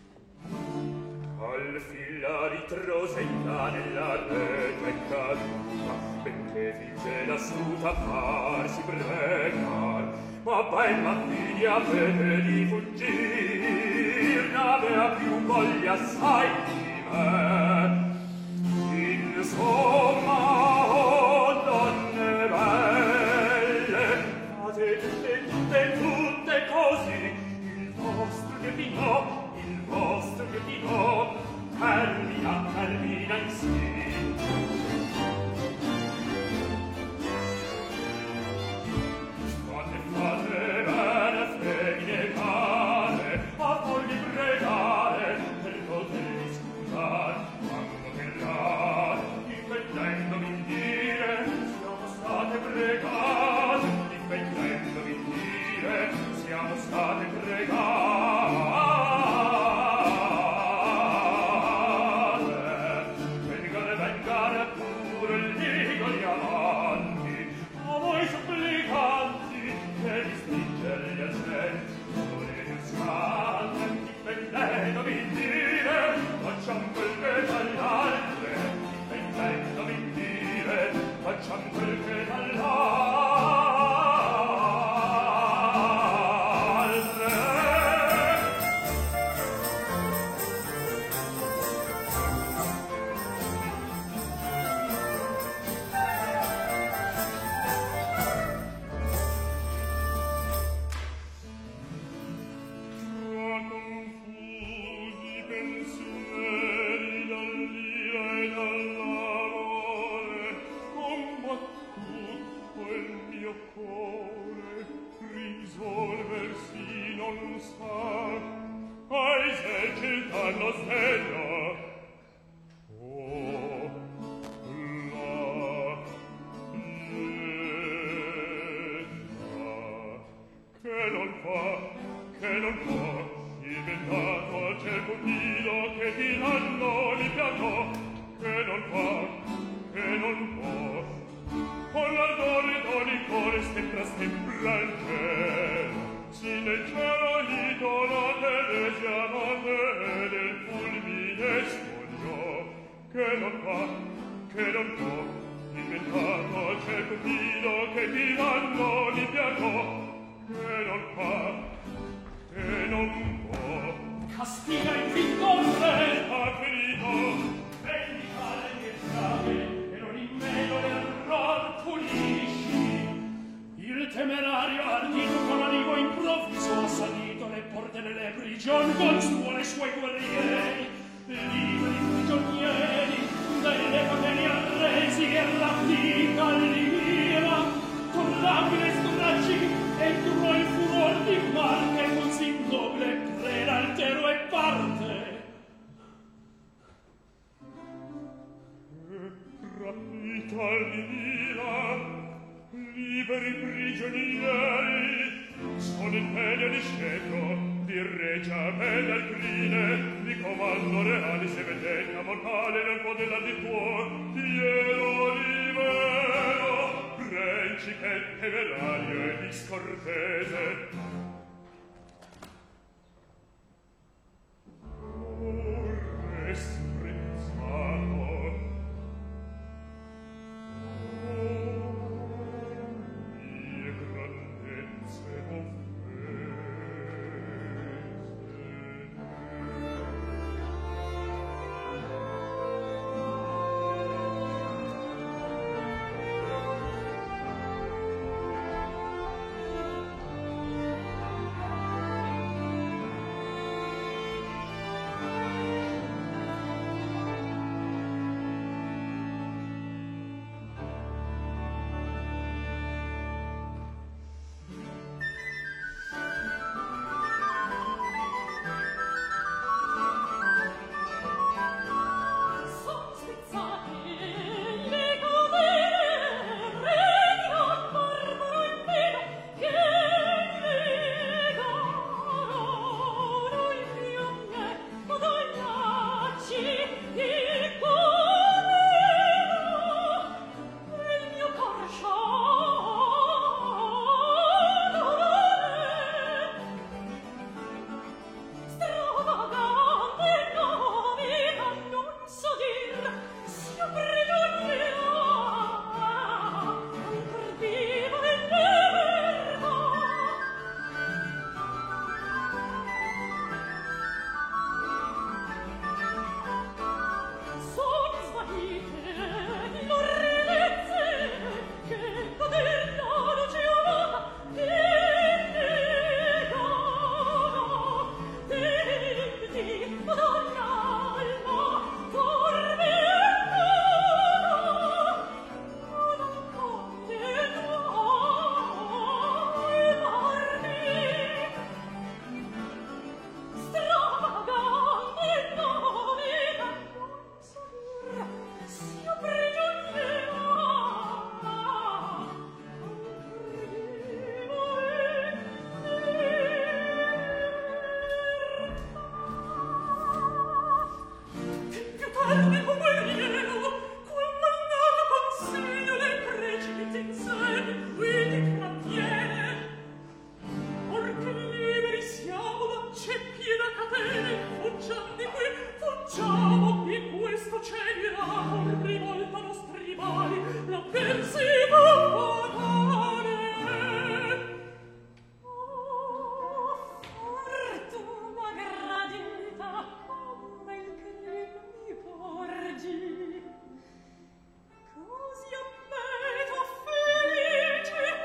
Al fila ritrosetta nella rete caduta, benché finge l'astuta farsi pregar, ma bella figlia vede di fuggir, n'avea più voglia assai di me. Insomma, oh donne belle, fate tutte così, il vostro destino termina in sì. Fate bene, femmine care, a farvi pregare, per potervi scusar, quando verrà, difendendovi dire, siamo state pregate, difendendovi dire, siamo state pregate. Vengane pure ligo gli amanti, a voi supplicanti, che di stringere gli accenti, volete uscate, difendendovi dire, facciam quel che dall'altre, difendendovi dire, facciam quel che dall'altre. Confusi pensieri dall'ira e dall'amore, combattuto il mio cuore, risolversi non sa, ai esercita lo stella. Oh, la, non può inventato al ciel cupido che di l'anno li piantò, che non fa, che non può, con l'ardore d'ogni core stempra il cielo, si nel cielo l'idolo Teresia amate del fulmine spogliò, che non fa, che non può, inventato al ciel cupido che di l'anno li piantò, che non fa, che non può. Castiga il vittorre, Ha finito, vendica le mie strade, e non in meno l'error pulisci. Il temerario ardito canonico improvviso ha salito le porte delle prigioni con suole suoi guerrieri, liberi prigionieri, delle catene arresi e la vita libera, con lapide stracci entrò il furor di Marte con sin doble creda altero e parte. rapita l'ira, liberi prigionieri, sono in media di scettro, di regia bella al crine, di comando reali se vendetta mortale nel potere di tuo, Piero libero, principe temerario e discortese. Re sprizzato, mie grandezze offese. Son spezzate le codere, regno barbaro in vino, che legano il mio netto dai lacci, il comino, il mio cor sciolto stravagante novità non so dir, s'io prigioniera, ancor viva e liberta. Son svanite l'orridezze che della luce amata che negano denti donn'alma tormentata non condena i marmi stravagante novità non so dir, s'io prigioniera, più tardi poverino, qual malnato consiglio del precipite in sé, quindi trattiene. Orché liberi siamo da ceppi e da catene, fuggiamo qui questo celerato, rivolta nostri rivali, la persida fatale. Oh, fortuna gradita, come il crim mi porgi. Così ammeto felice,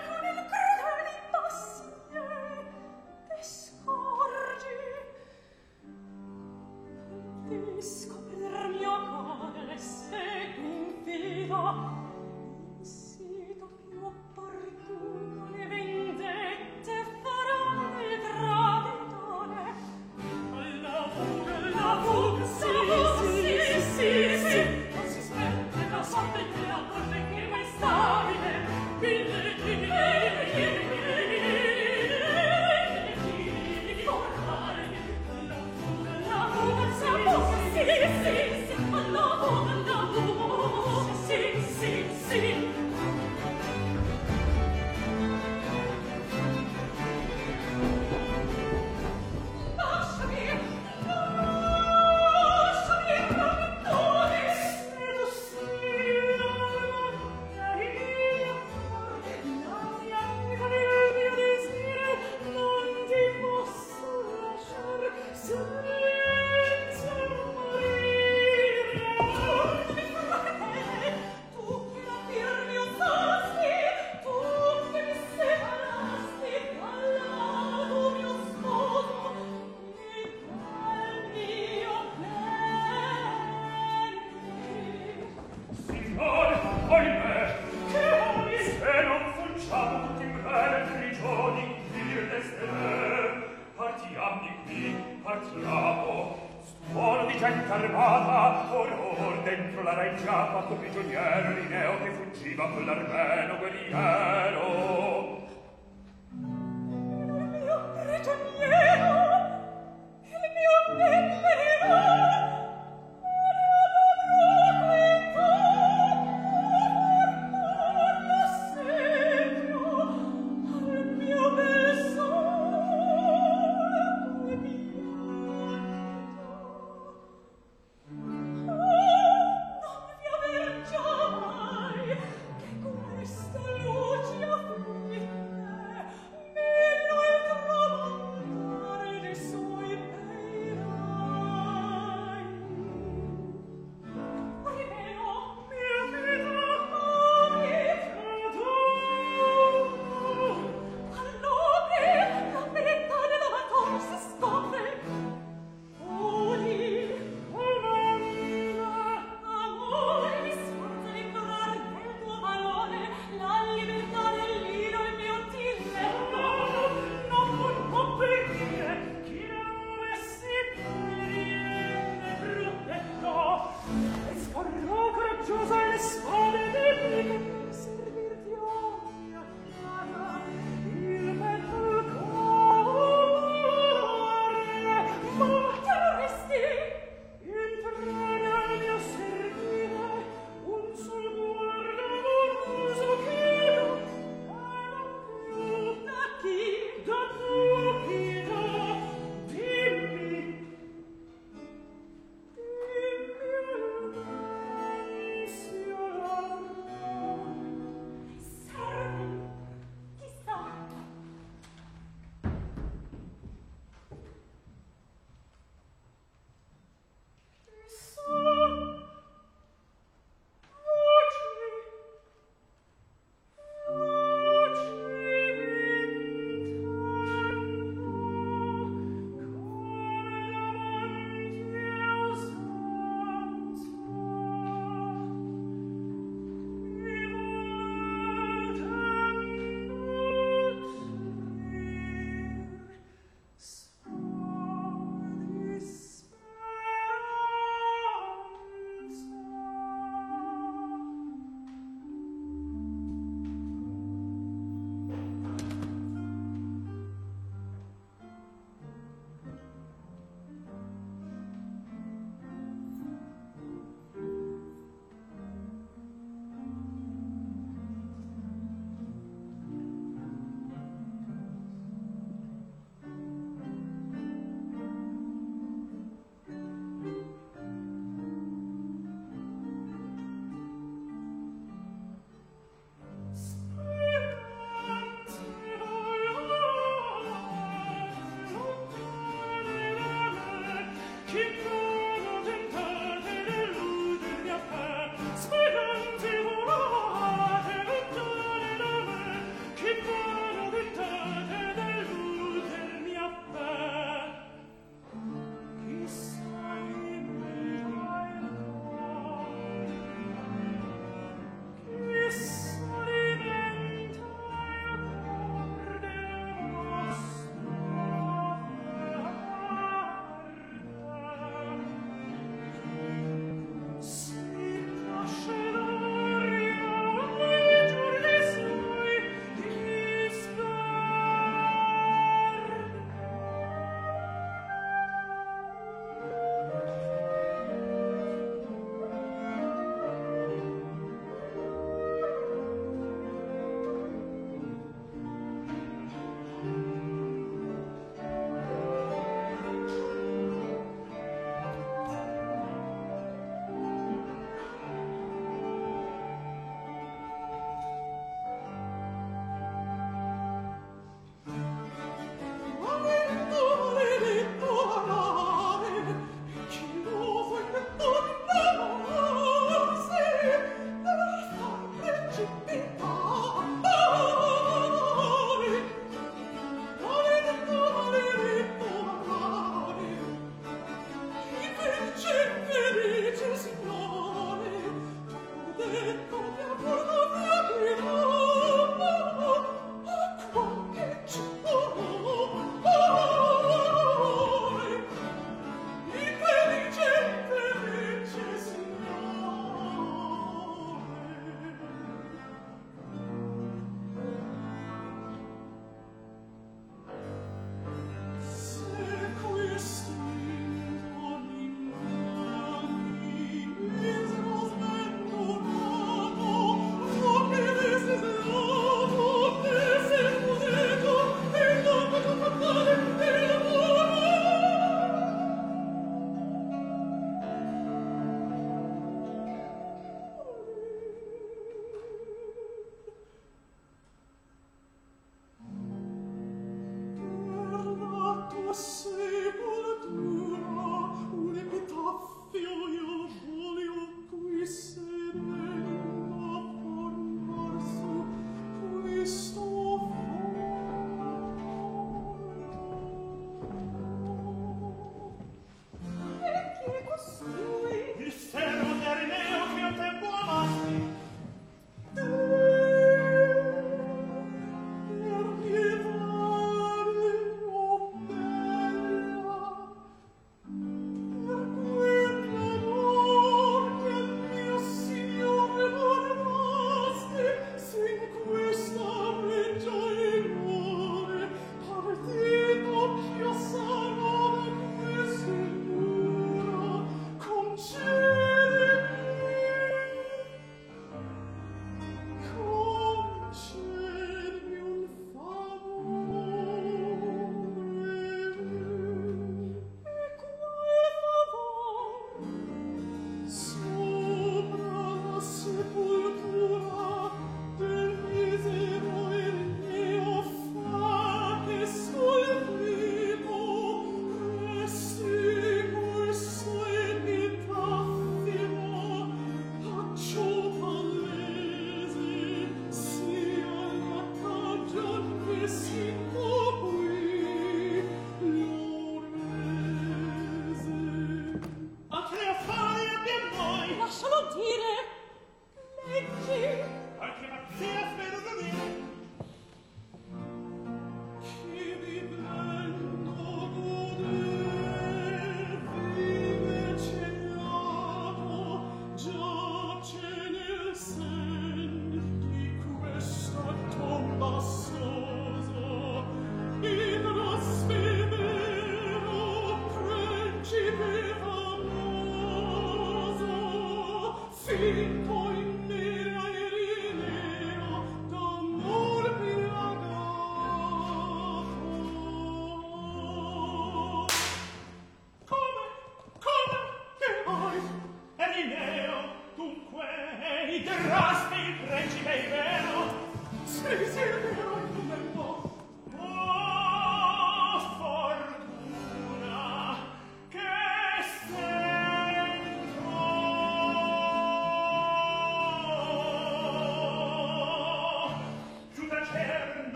L'avrei già fatto prigioniero Rineo che fuggiva con l'Armeno guerriero. Il mio prigioniero, il mio nemico, Questa luce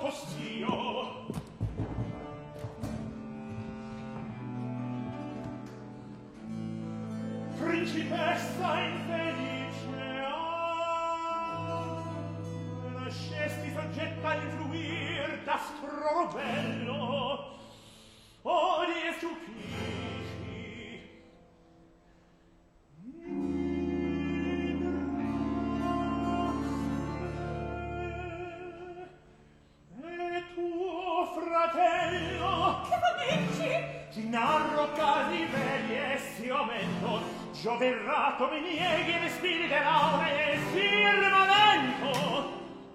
postio. Principessa infelice, nascesti soggetta a influir d'astro bello, odi e stupisci. E tuo fratello, Che famiggi? ti narro casi veri e si aumento, gioverrato mi nieghi e spiri dell'aure e firmamento.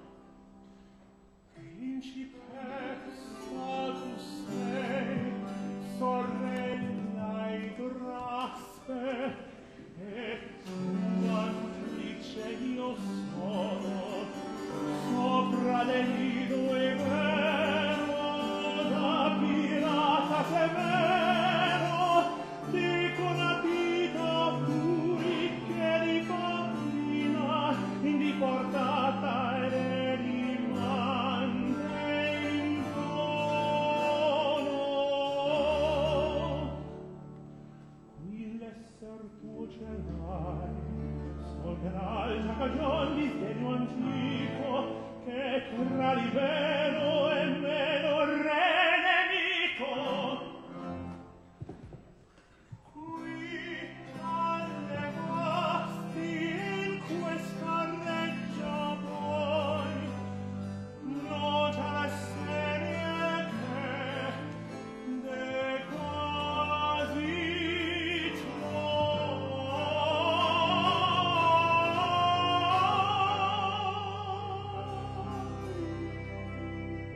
Principessa tu sei, sorella e graspe, e tua nutrice io sono, sopra degli due vero, da pirata severo, dico una vita fui che di bambina di portata e rimane in dono. Qui l'esser tuo cerai, sopra alta cagion di sdegno antico, che tra libero e meno re nemico. Qui alle vasti in questa reggia poi, nota la serie che de quasi tuoi.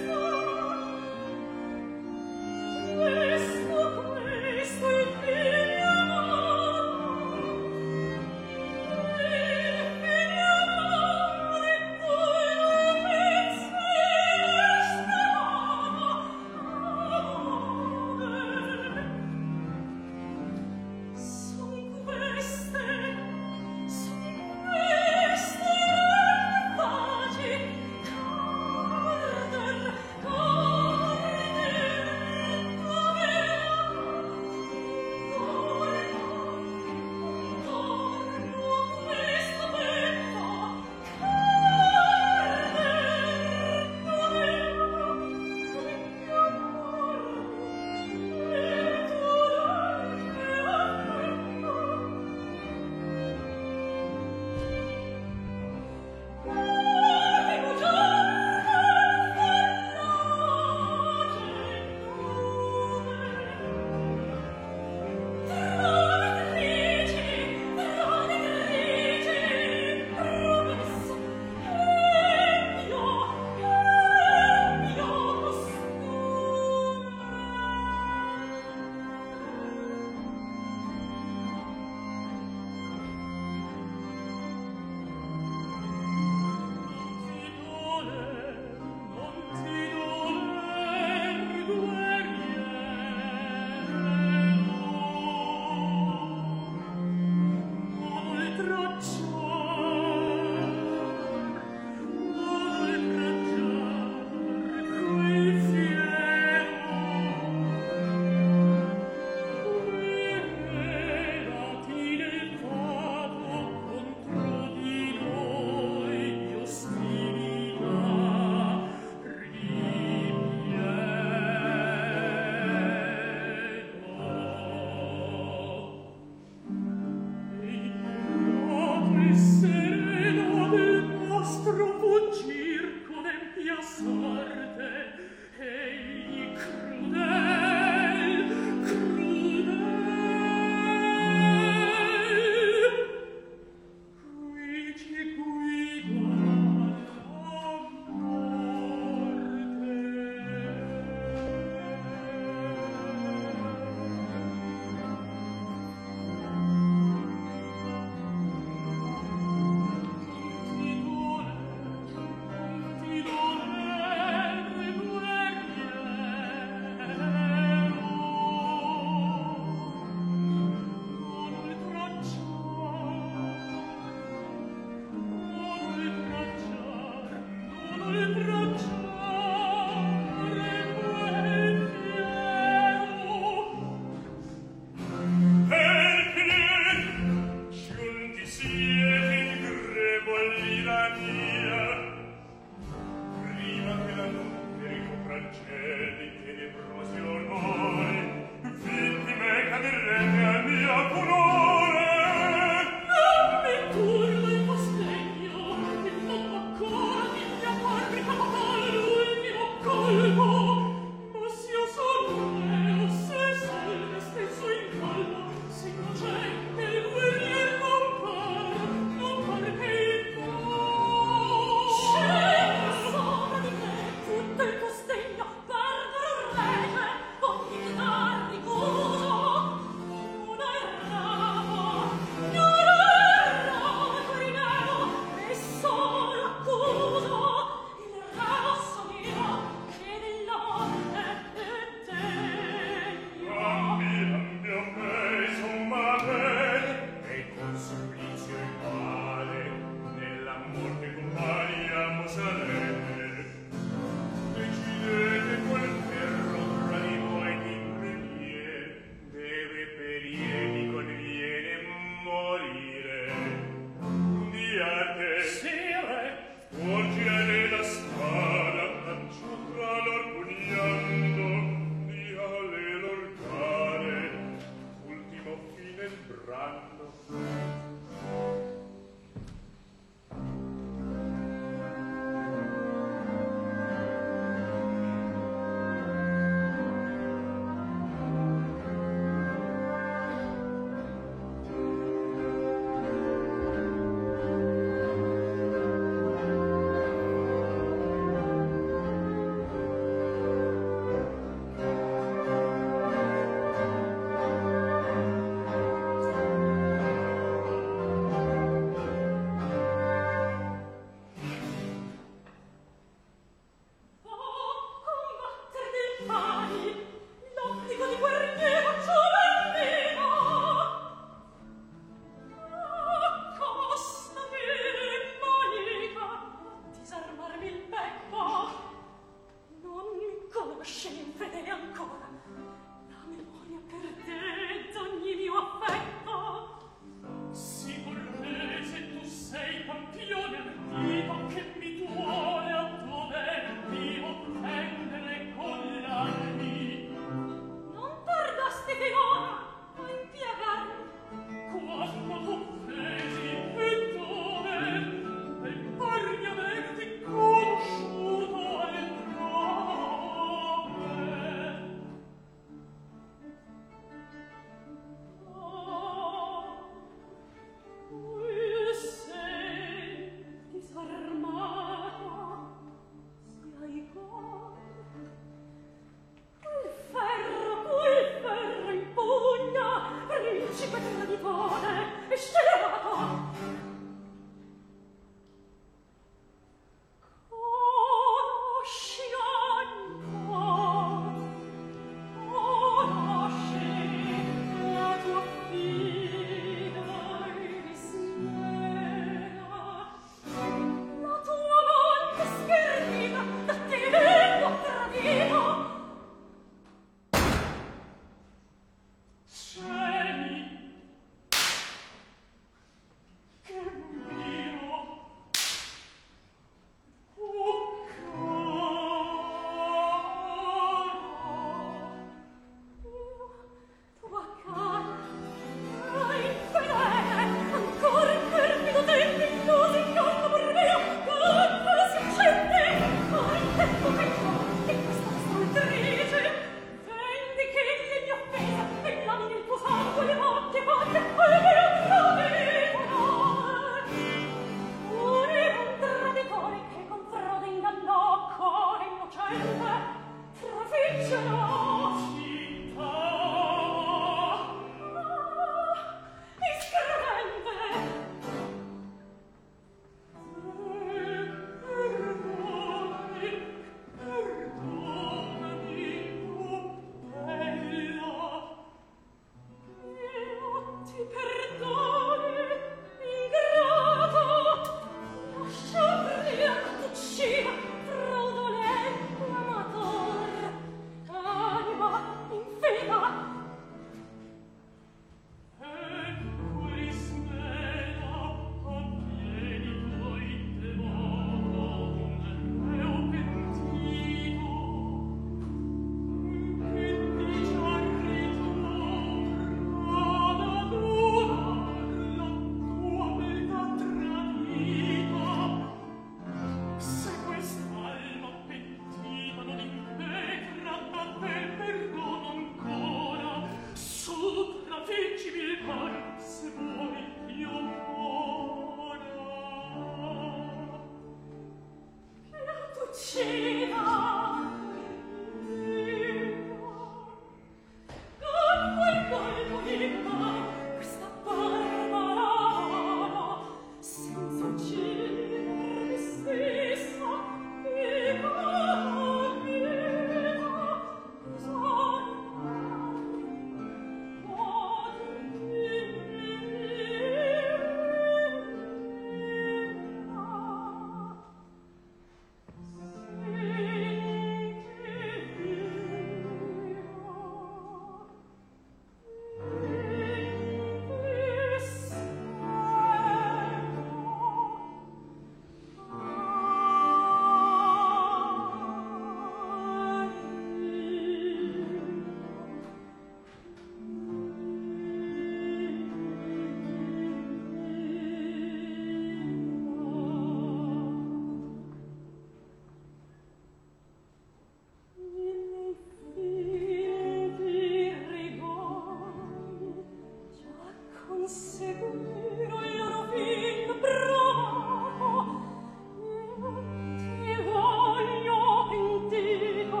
seguiro il loro fin provato, ti voglio pentito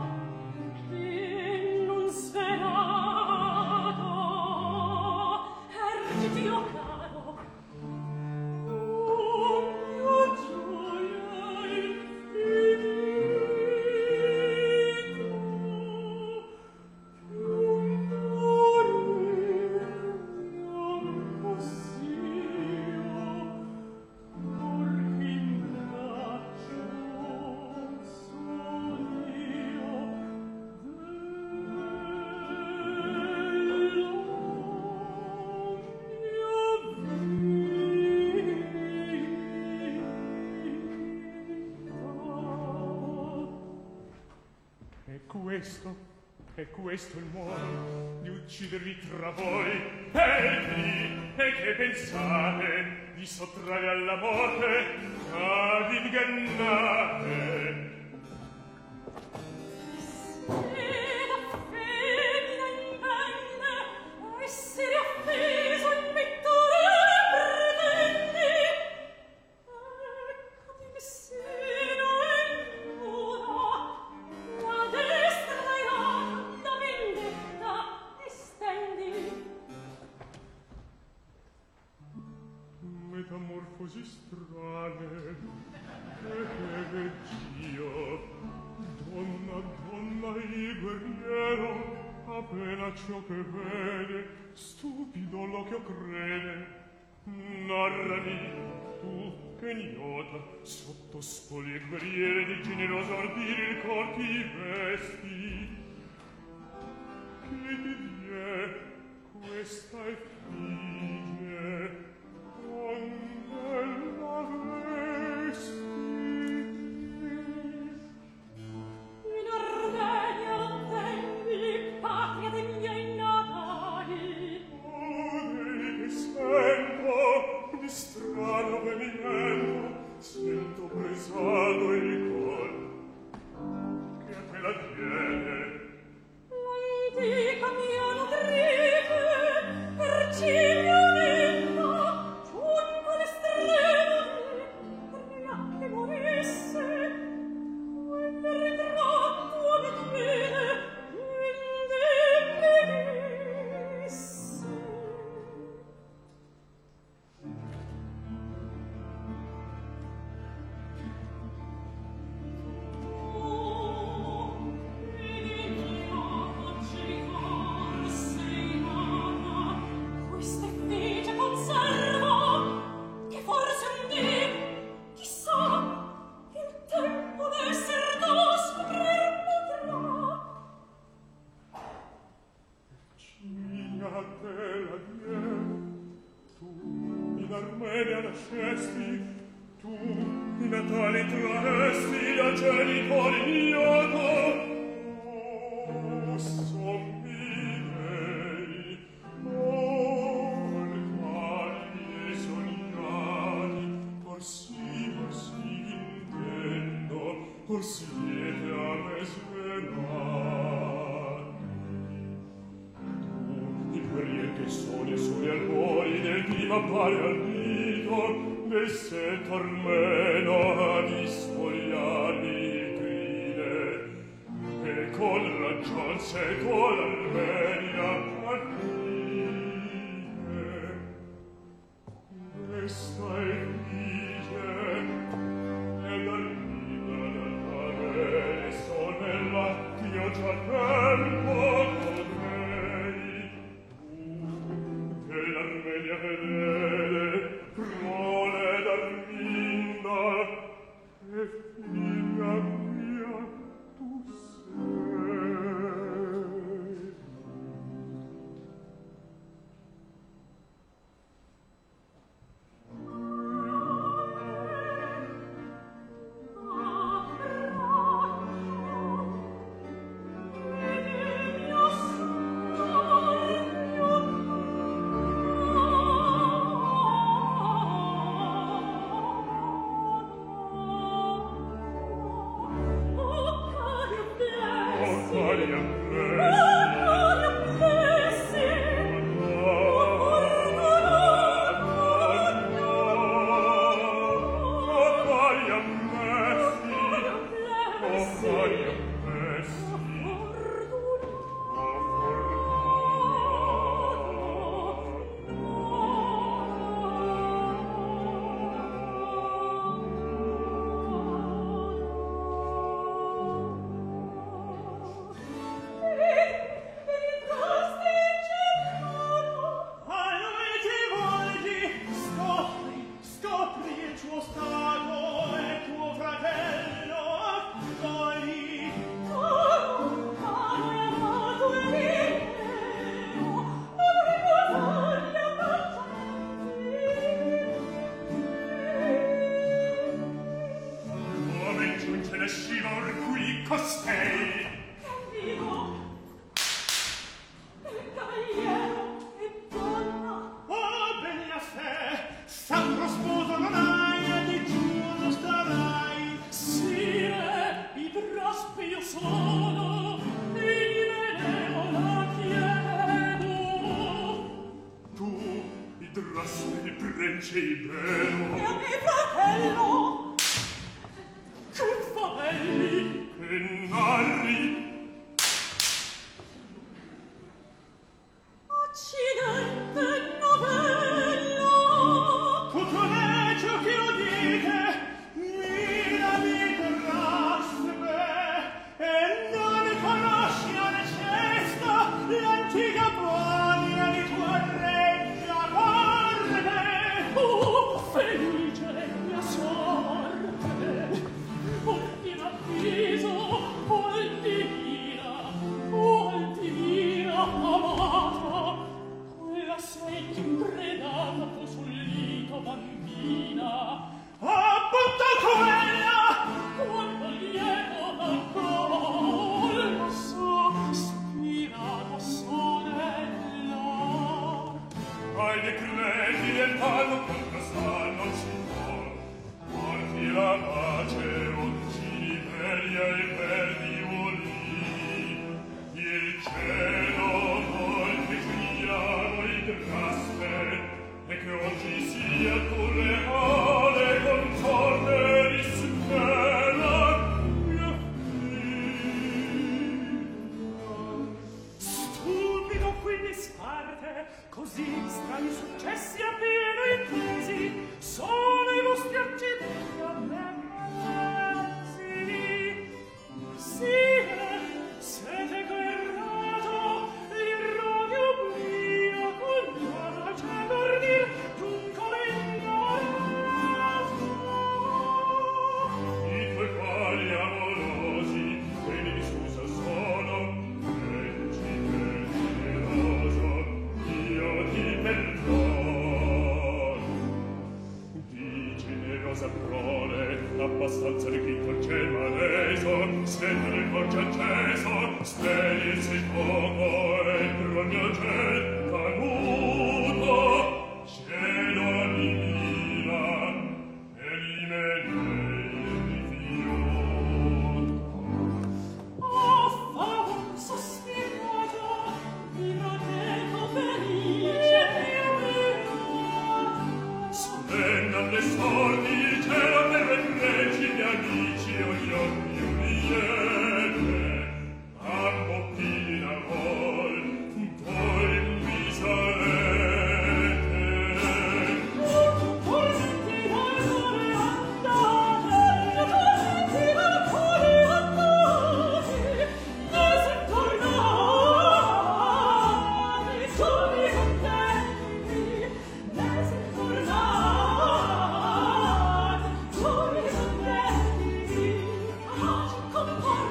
e non svelato, Dio caro, mia gioia infinita, è questo il modo di uccidervi tra voi. E che pensate di sottrarre alla morte ad ingannate? Essere offeso in vittoria pretendi, ecco di Messina e nuda, la destra e la vendetta estendi. Metamorfosi strane, che vegg'io, donna, il guerriero, appena ciò che vede, stupido l'occhio crede. Narrami, tu che ignota, sotto spoglie e guerriere di generoso ardire il cor ti vesti. Chi ti die questa effigie, con bella vesti? In Armenia l'ottendi, patria dei miei natali. Dei che sento di strano venimento, sento presato il cor che a te la tiene. L'antica mia nodrice, per ciglio linda, giunta all'estremo per che morisse, quel ritratto a mettere indepedisse. Questa effigie conservo, che forse un dì, chissà, il tempo d'esser tuo scoprir potrà. Ciglia te la die, tu in Armenia nascesti, tu i natali traesti a genitori ignoto. Oh, son miei, quali sognati, forsi intendo, or siete a me svelati. Il guerrier che sole albori del clima appare ardito, del sento armeno a dispogliarmi gride, e con ragion seco l'Armenia partire. Questa effigie è l'arriva dal mare, son nella ch'io già tempo godrei. Che l'Armenia vede, prole d'Arminda, e figlia mia tu sei. Io cibo. E a me fratello. Che favelli, che narri. Accidente novella. Tutto legge che io dite, mira mi graspe, e non conosci a necesta l'antica buona di tua reggia corte. Oh, felice mia sorte. Ultima avviso, Oltivira amata, quella sei impredata tu sul lito bambina. Appunto quella! Quando lieto ancora sospirata sorella. Ai decreti del pallo contrastanno si può, porti la pace, oggi veglia e perdi volì. Il cielo volte gira il graspe, e che oggi sia tu reale contorne risvela mia figlia. Stupido quindi sparte, così strani successi appieno intesi, sono i vostri accidenti a me mezzi. Siete guerrato, l'irrodi obblia, con la ragione per dir, dunque innamorato. I tuoi quali amorosi, che di scusa sono, generoso, io ti perdono. Di generosa prole, abbastanza di chi col ciel maleso, stendere il porge acceso, spegliersi il fuoco e il rogno gel canuto, cielo annihila e l'imene rifiuta. Oh, fa un sospirato, rimanevo felice mia beata. Splendan le sorti, il cielo per repregi gli amici o gli occhi uniete. Amboppina vol, voi mi sarete. Tormenti dal cuore andate, tormenti dal cuore andate, ne sen tornati, soli contenti, ne sen tornati, soli contenti, come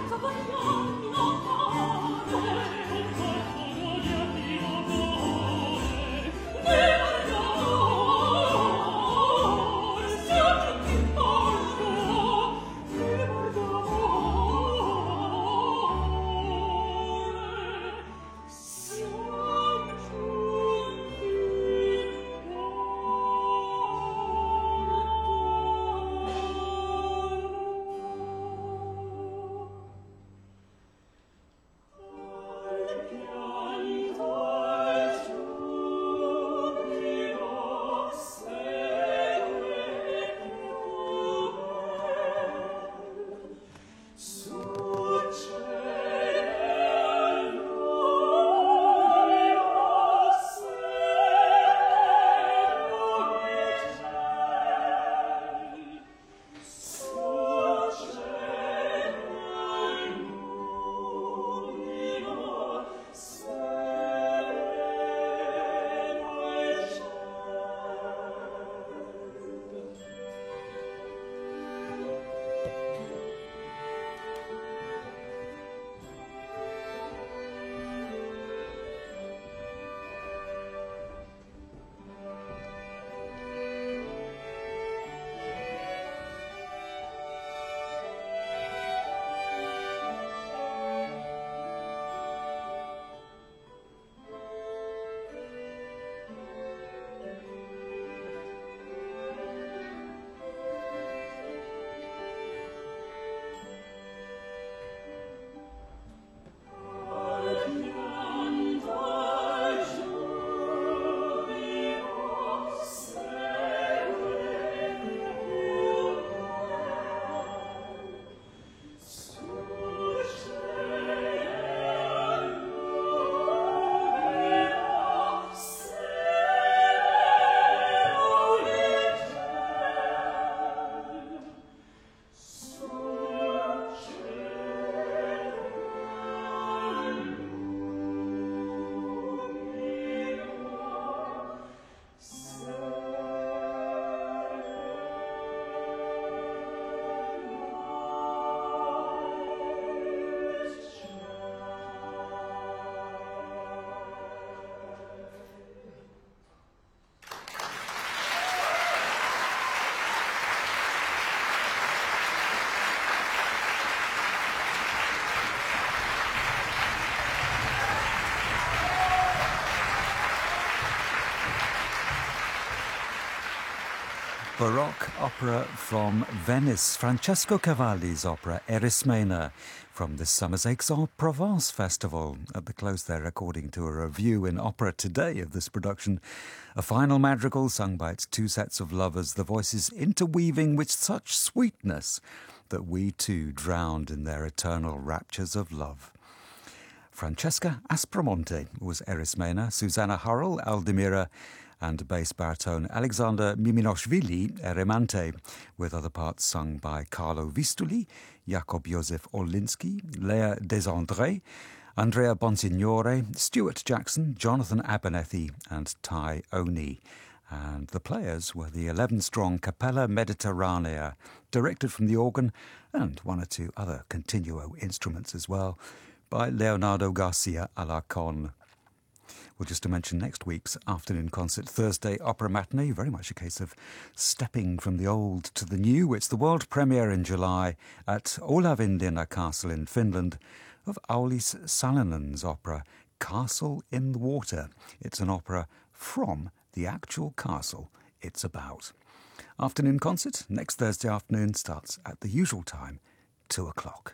Baroque opera from Venice, Francesco Cavalli's opera Erismena from this summer's Aix-en-Provence Festival. At the close there, according to a review in Opera Today of this production, a final madrigal sung by its two sets of lovers, the voices interweaving with such sweetness that we too drowned in their eternal raptures of love. Francesca Aspromonte was Erismena, Susanna Hurrell, Aldemira, and bass baritone Alexander Miminoshvili, Eremante, with other parts sung by Carlo Vistuli, Jakob Josef Orlinsky, Léa Desandré, Andrea Bonsignore, Stuart Jackson, Jonathan Abernethy, and Ty Oney. And the players were the 11-strong Capella Mediterranea, directed from the organ and one or two other continuo instruments as well, by Leonardo Garcia Alarcon. Well, just to mention next week's afternoon concert, Thursday Opera Matinee, very much a case of stepping from the old to the new. It's the world premiere in July at Olavinlinna Castle in Finland of Aulis Salinen's opera Castle in the Water. It's an opera from the actual castle it's about. Afternoon concert next Thursday afternoon starts at the usual time, 2 o'clock.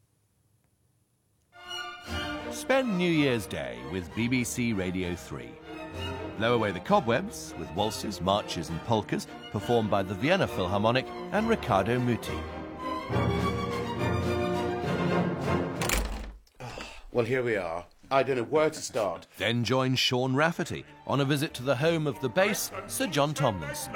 Spend New Year's Day with BBC Radio 3. Blow away the cobwebs with waltzes, marches and polkas performed by the Vienna Philharmonic and Riccardo Muti. Well, here we are. I don't know where to start. Then join Sean Rafferty on a visit to the home of the bass, Sir John Tomlinson.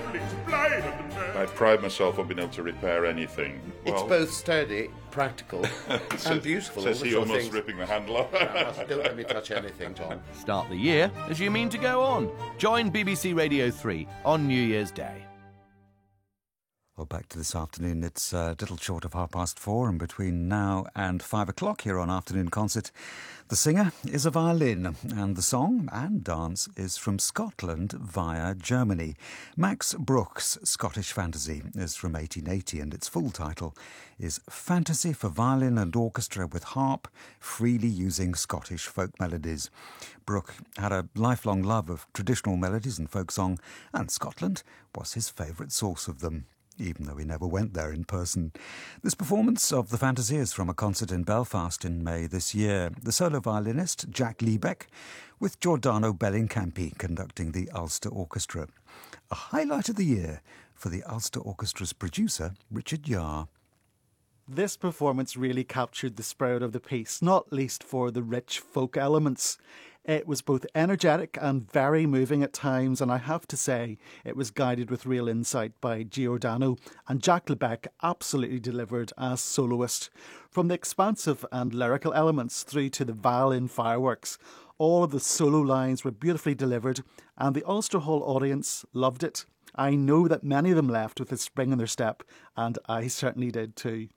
I pride myself on being able to repair anything. It's both sturdy, practical, and beautiful. Says he almost ripping the handle off. Don't let me touch anything, Tom. Start the year as you mean to go on. Join BBC Radio 3 on New Year's Day. Well, back to this afternoon. It's a little short of 4:30, and between now and 5 o'clock here on Afternoon Concert, the singer is a violin, and the song and dance is from Scotland via Germany. Max Bruch's Scottish Fantasy is from 1880, and its full title is Fantasy for Violin and Orchestra with Harp, freely using Scottish folk melodies. Bruch had a lifelong love of traditional melodies and folk song, and Scotland was his favourite source of them, even though he never went there in person. This performance of the Fantasy is from a concert in Belfast in May this year. The solo violinist Jack Liebeck, with Giordano Bellincampi conducting the Ulster Orchestra. A highlight of the year for the Ulster Orchestra's producer, Richard Yar. This performance really captured the spirit of the piece, not least for the rich folk elements. It was both energetic and very moving at times, and I have to say it was guided with real insight by Giordano, and Jack Liebeck absolutely delivered as soloist. From the expansive and lyrical elements through to the violin fireworks, all of the solo lines were beautifully delivered, and the Ulster Hall audience loved it. I know that many of them left with a spring in their step, and I certainly did too.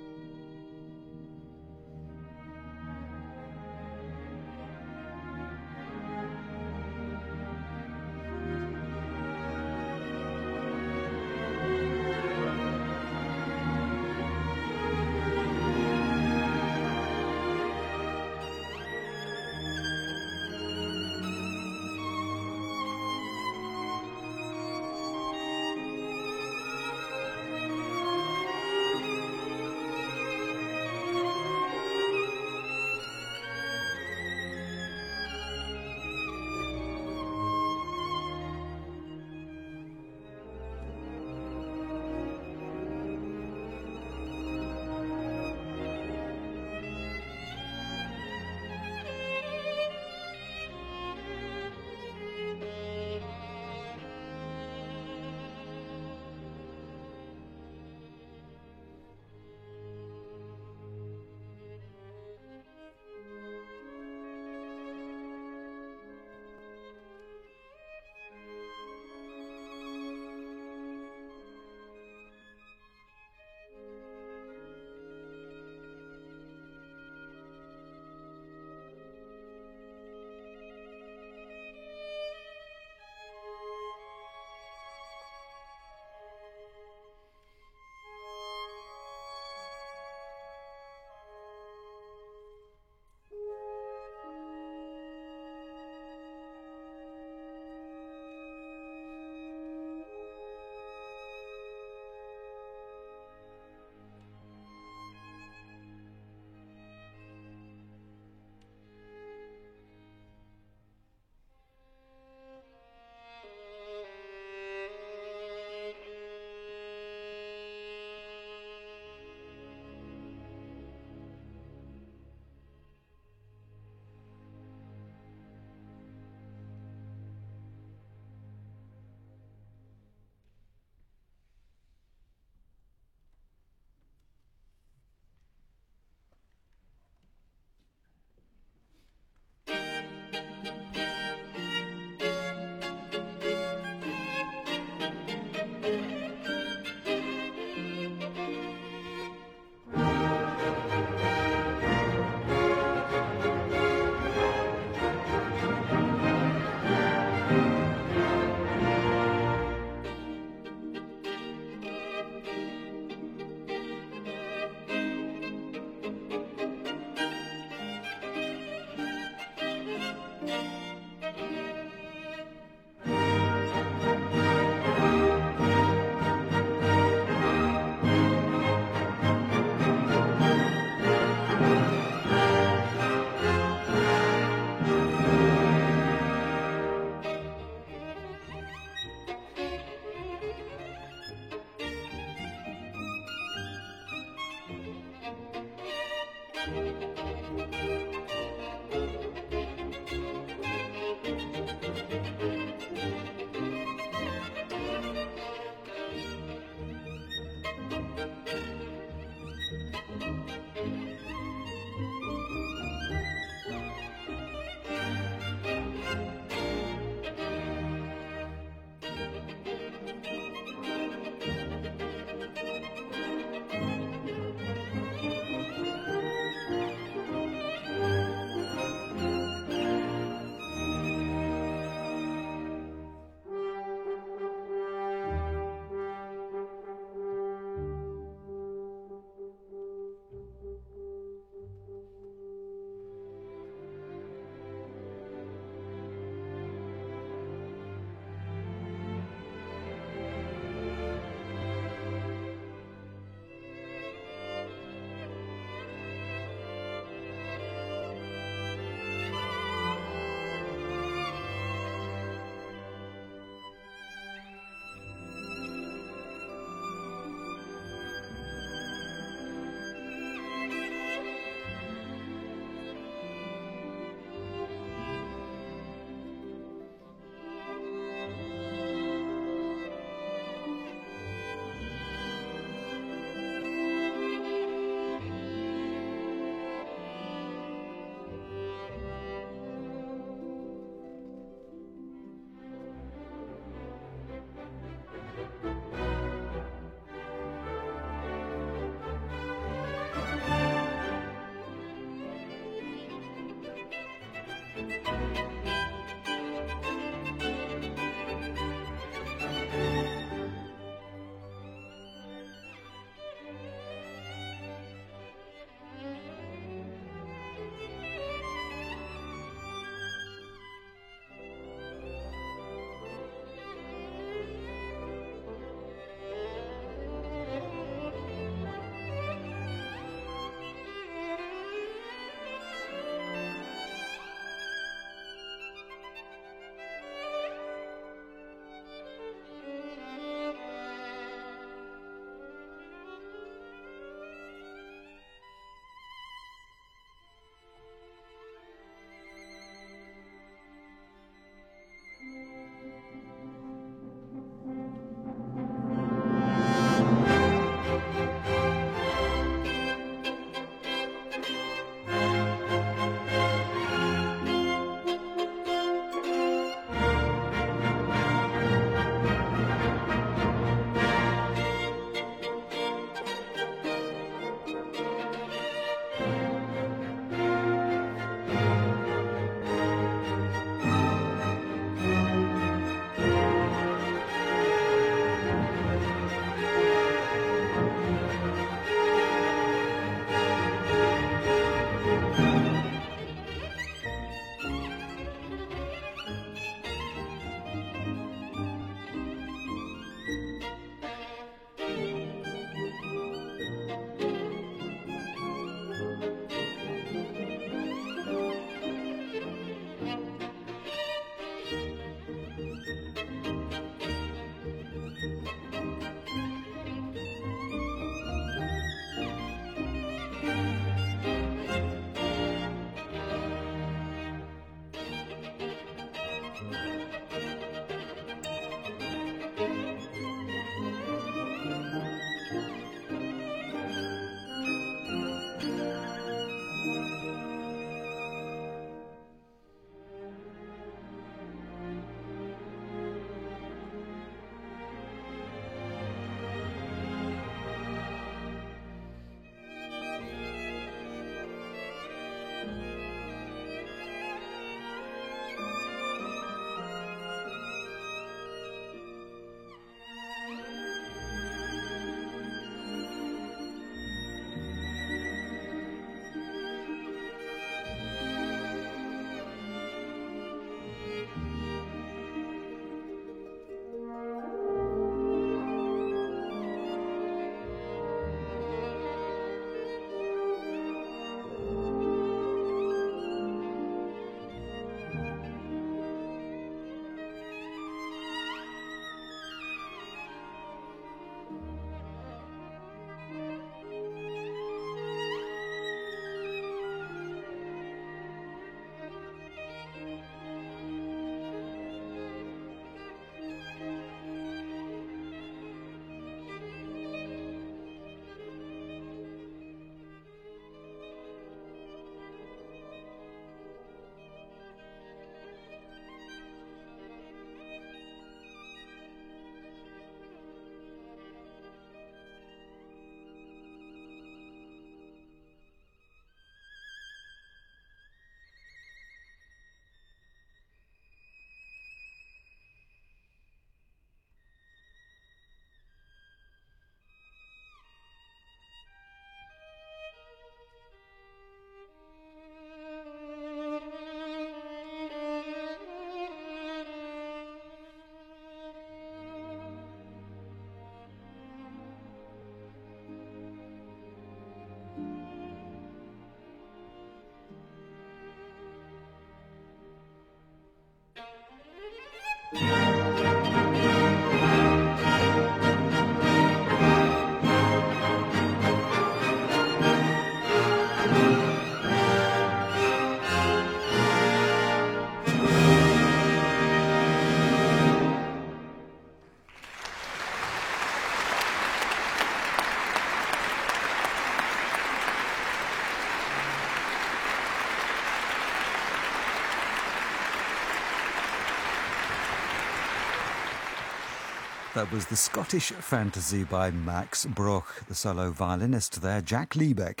That was the Scottish Fantasy by Max Bruch, the solo violinist there, Jack Liebeck,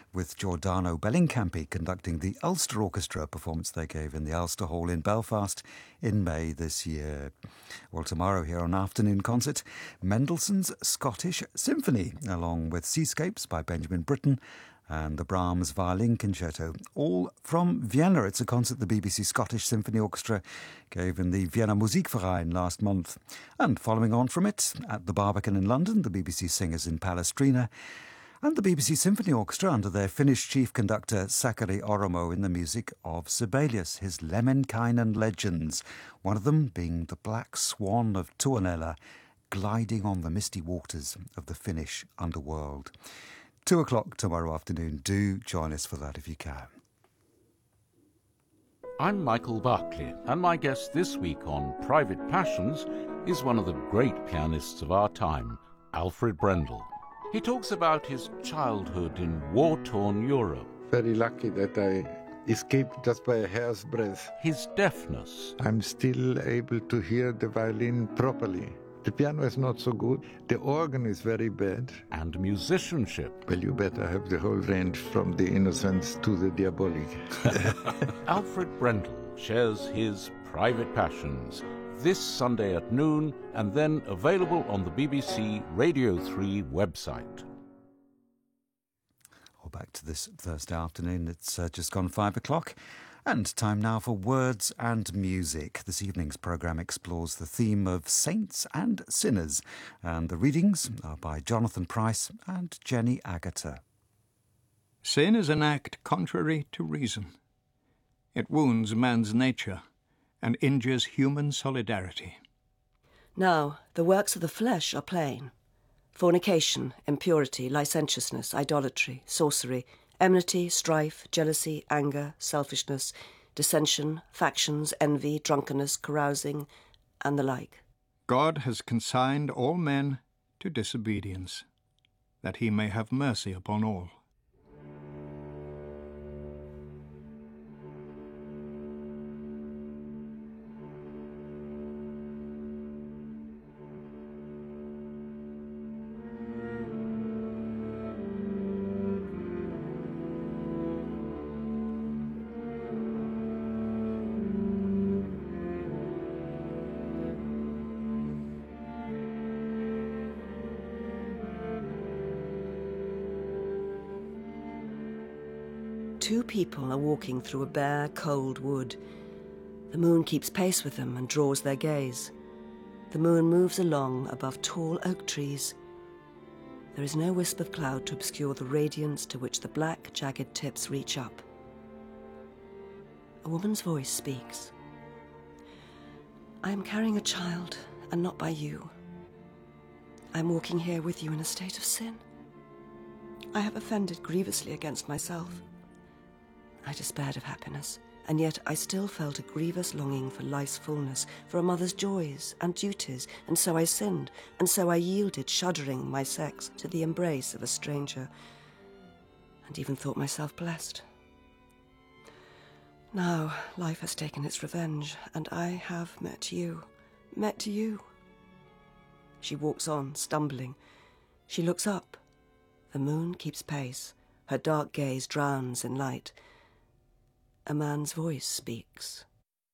with Giordano Bellincampi conducting the Ulster Orchestra, performance they gave in the Ulster Hall in Belfast in May this year. Well, tomorrow here on Afternoon Concert, Mendelssohn's Scottish Symphony, along with Seascapes by Benjamin Britten and the Brahms Violin Concerto, all from Vienna. It's a concert the BBC Scottish Symphony Orchestra gave in the Vienna Musikverein last month. And following on from it, at the Barbican in London, the BBC Singers in Palestrina, and the BBC Symphony Orchestra under their Finnish chief conductor Sakari Oromo in the music of Sibelius, his Lemminkainen legends, one of them being the Black Swan of Tuonela, gliding on the misty waters of the Finnish underworld. 2 o'clock tomorrow afternoon. Do join us for that if you can. I'm Michael Barclay, and my guest this week on Private Passions is one of the great pianists of our time, Alfred Brendel. He talks about his childhood in war-torn Europe. Very lucky that I escaped just by a hair's breadth. His deafness. I'm still able to hear the violin properly. The piano is not so good. The organ is very bad. And musicianship. Well, you better have the whole range from the innocence to the diabolic. Alfred Brendel shares his Private Passions this Sunday at noon, and then available on the BBC Radio 3 website. Well, back to this Thursday afternoon. It's just gone 5 o'clock. And time now for Words and Music. This evening's programme explores the theme of saints and sinners. And the readings are by Jonathan Price and Jenny Agata. Sin is an act contrary to reason. It wounds man's nature and injures human solidarity. Now, the works of the flesh are plain. Fornication, impurity, licentiousness, idolatry, sorcery, enmity, strife, jealousy, anger, selfishness, dissension, factions, envy, drunkenness, carousing, and the like. God has consigned all men to disobedience, that he may have mercy upon all. Two people are walking through a bare, cold wood. The moon keeps pace with them and draws their gaze. The moon moves along above tall oak trees. There is no wisp of cloud to obscure the radiance to which the black, jagged tips reach up. A woman's voice speaks. I am carrying a child, and not by you. I am walking here with you in a state of sin. I have offended grievously against myself. I despaired of happiness, and yet I still felt a grievous longing for life's fullness, for a mother's joys and duties, and so I sinned, and so I yielded, shuddering my sex, to the embrace of a stranger, and even thought myself blessed. Now life has taken its revenge, and I have met you. She walks on, stumbling. She looks up. The moon keeps pace. Her dark gaze drowns in light. A man's voice speaks.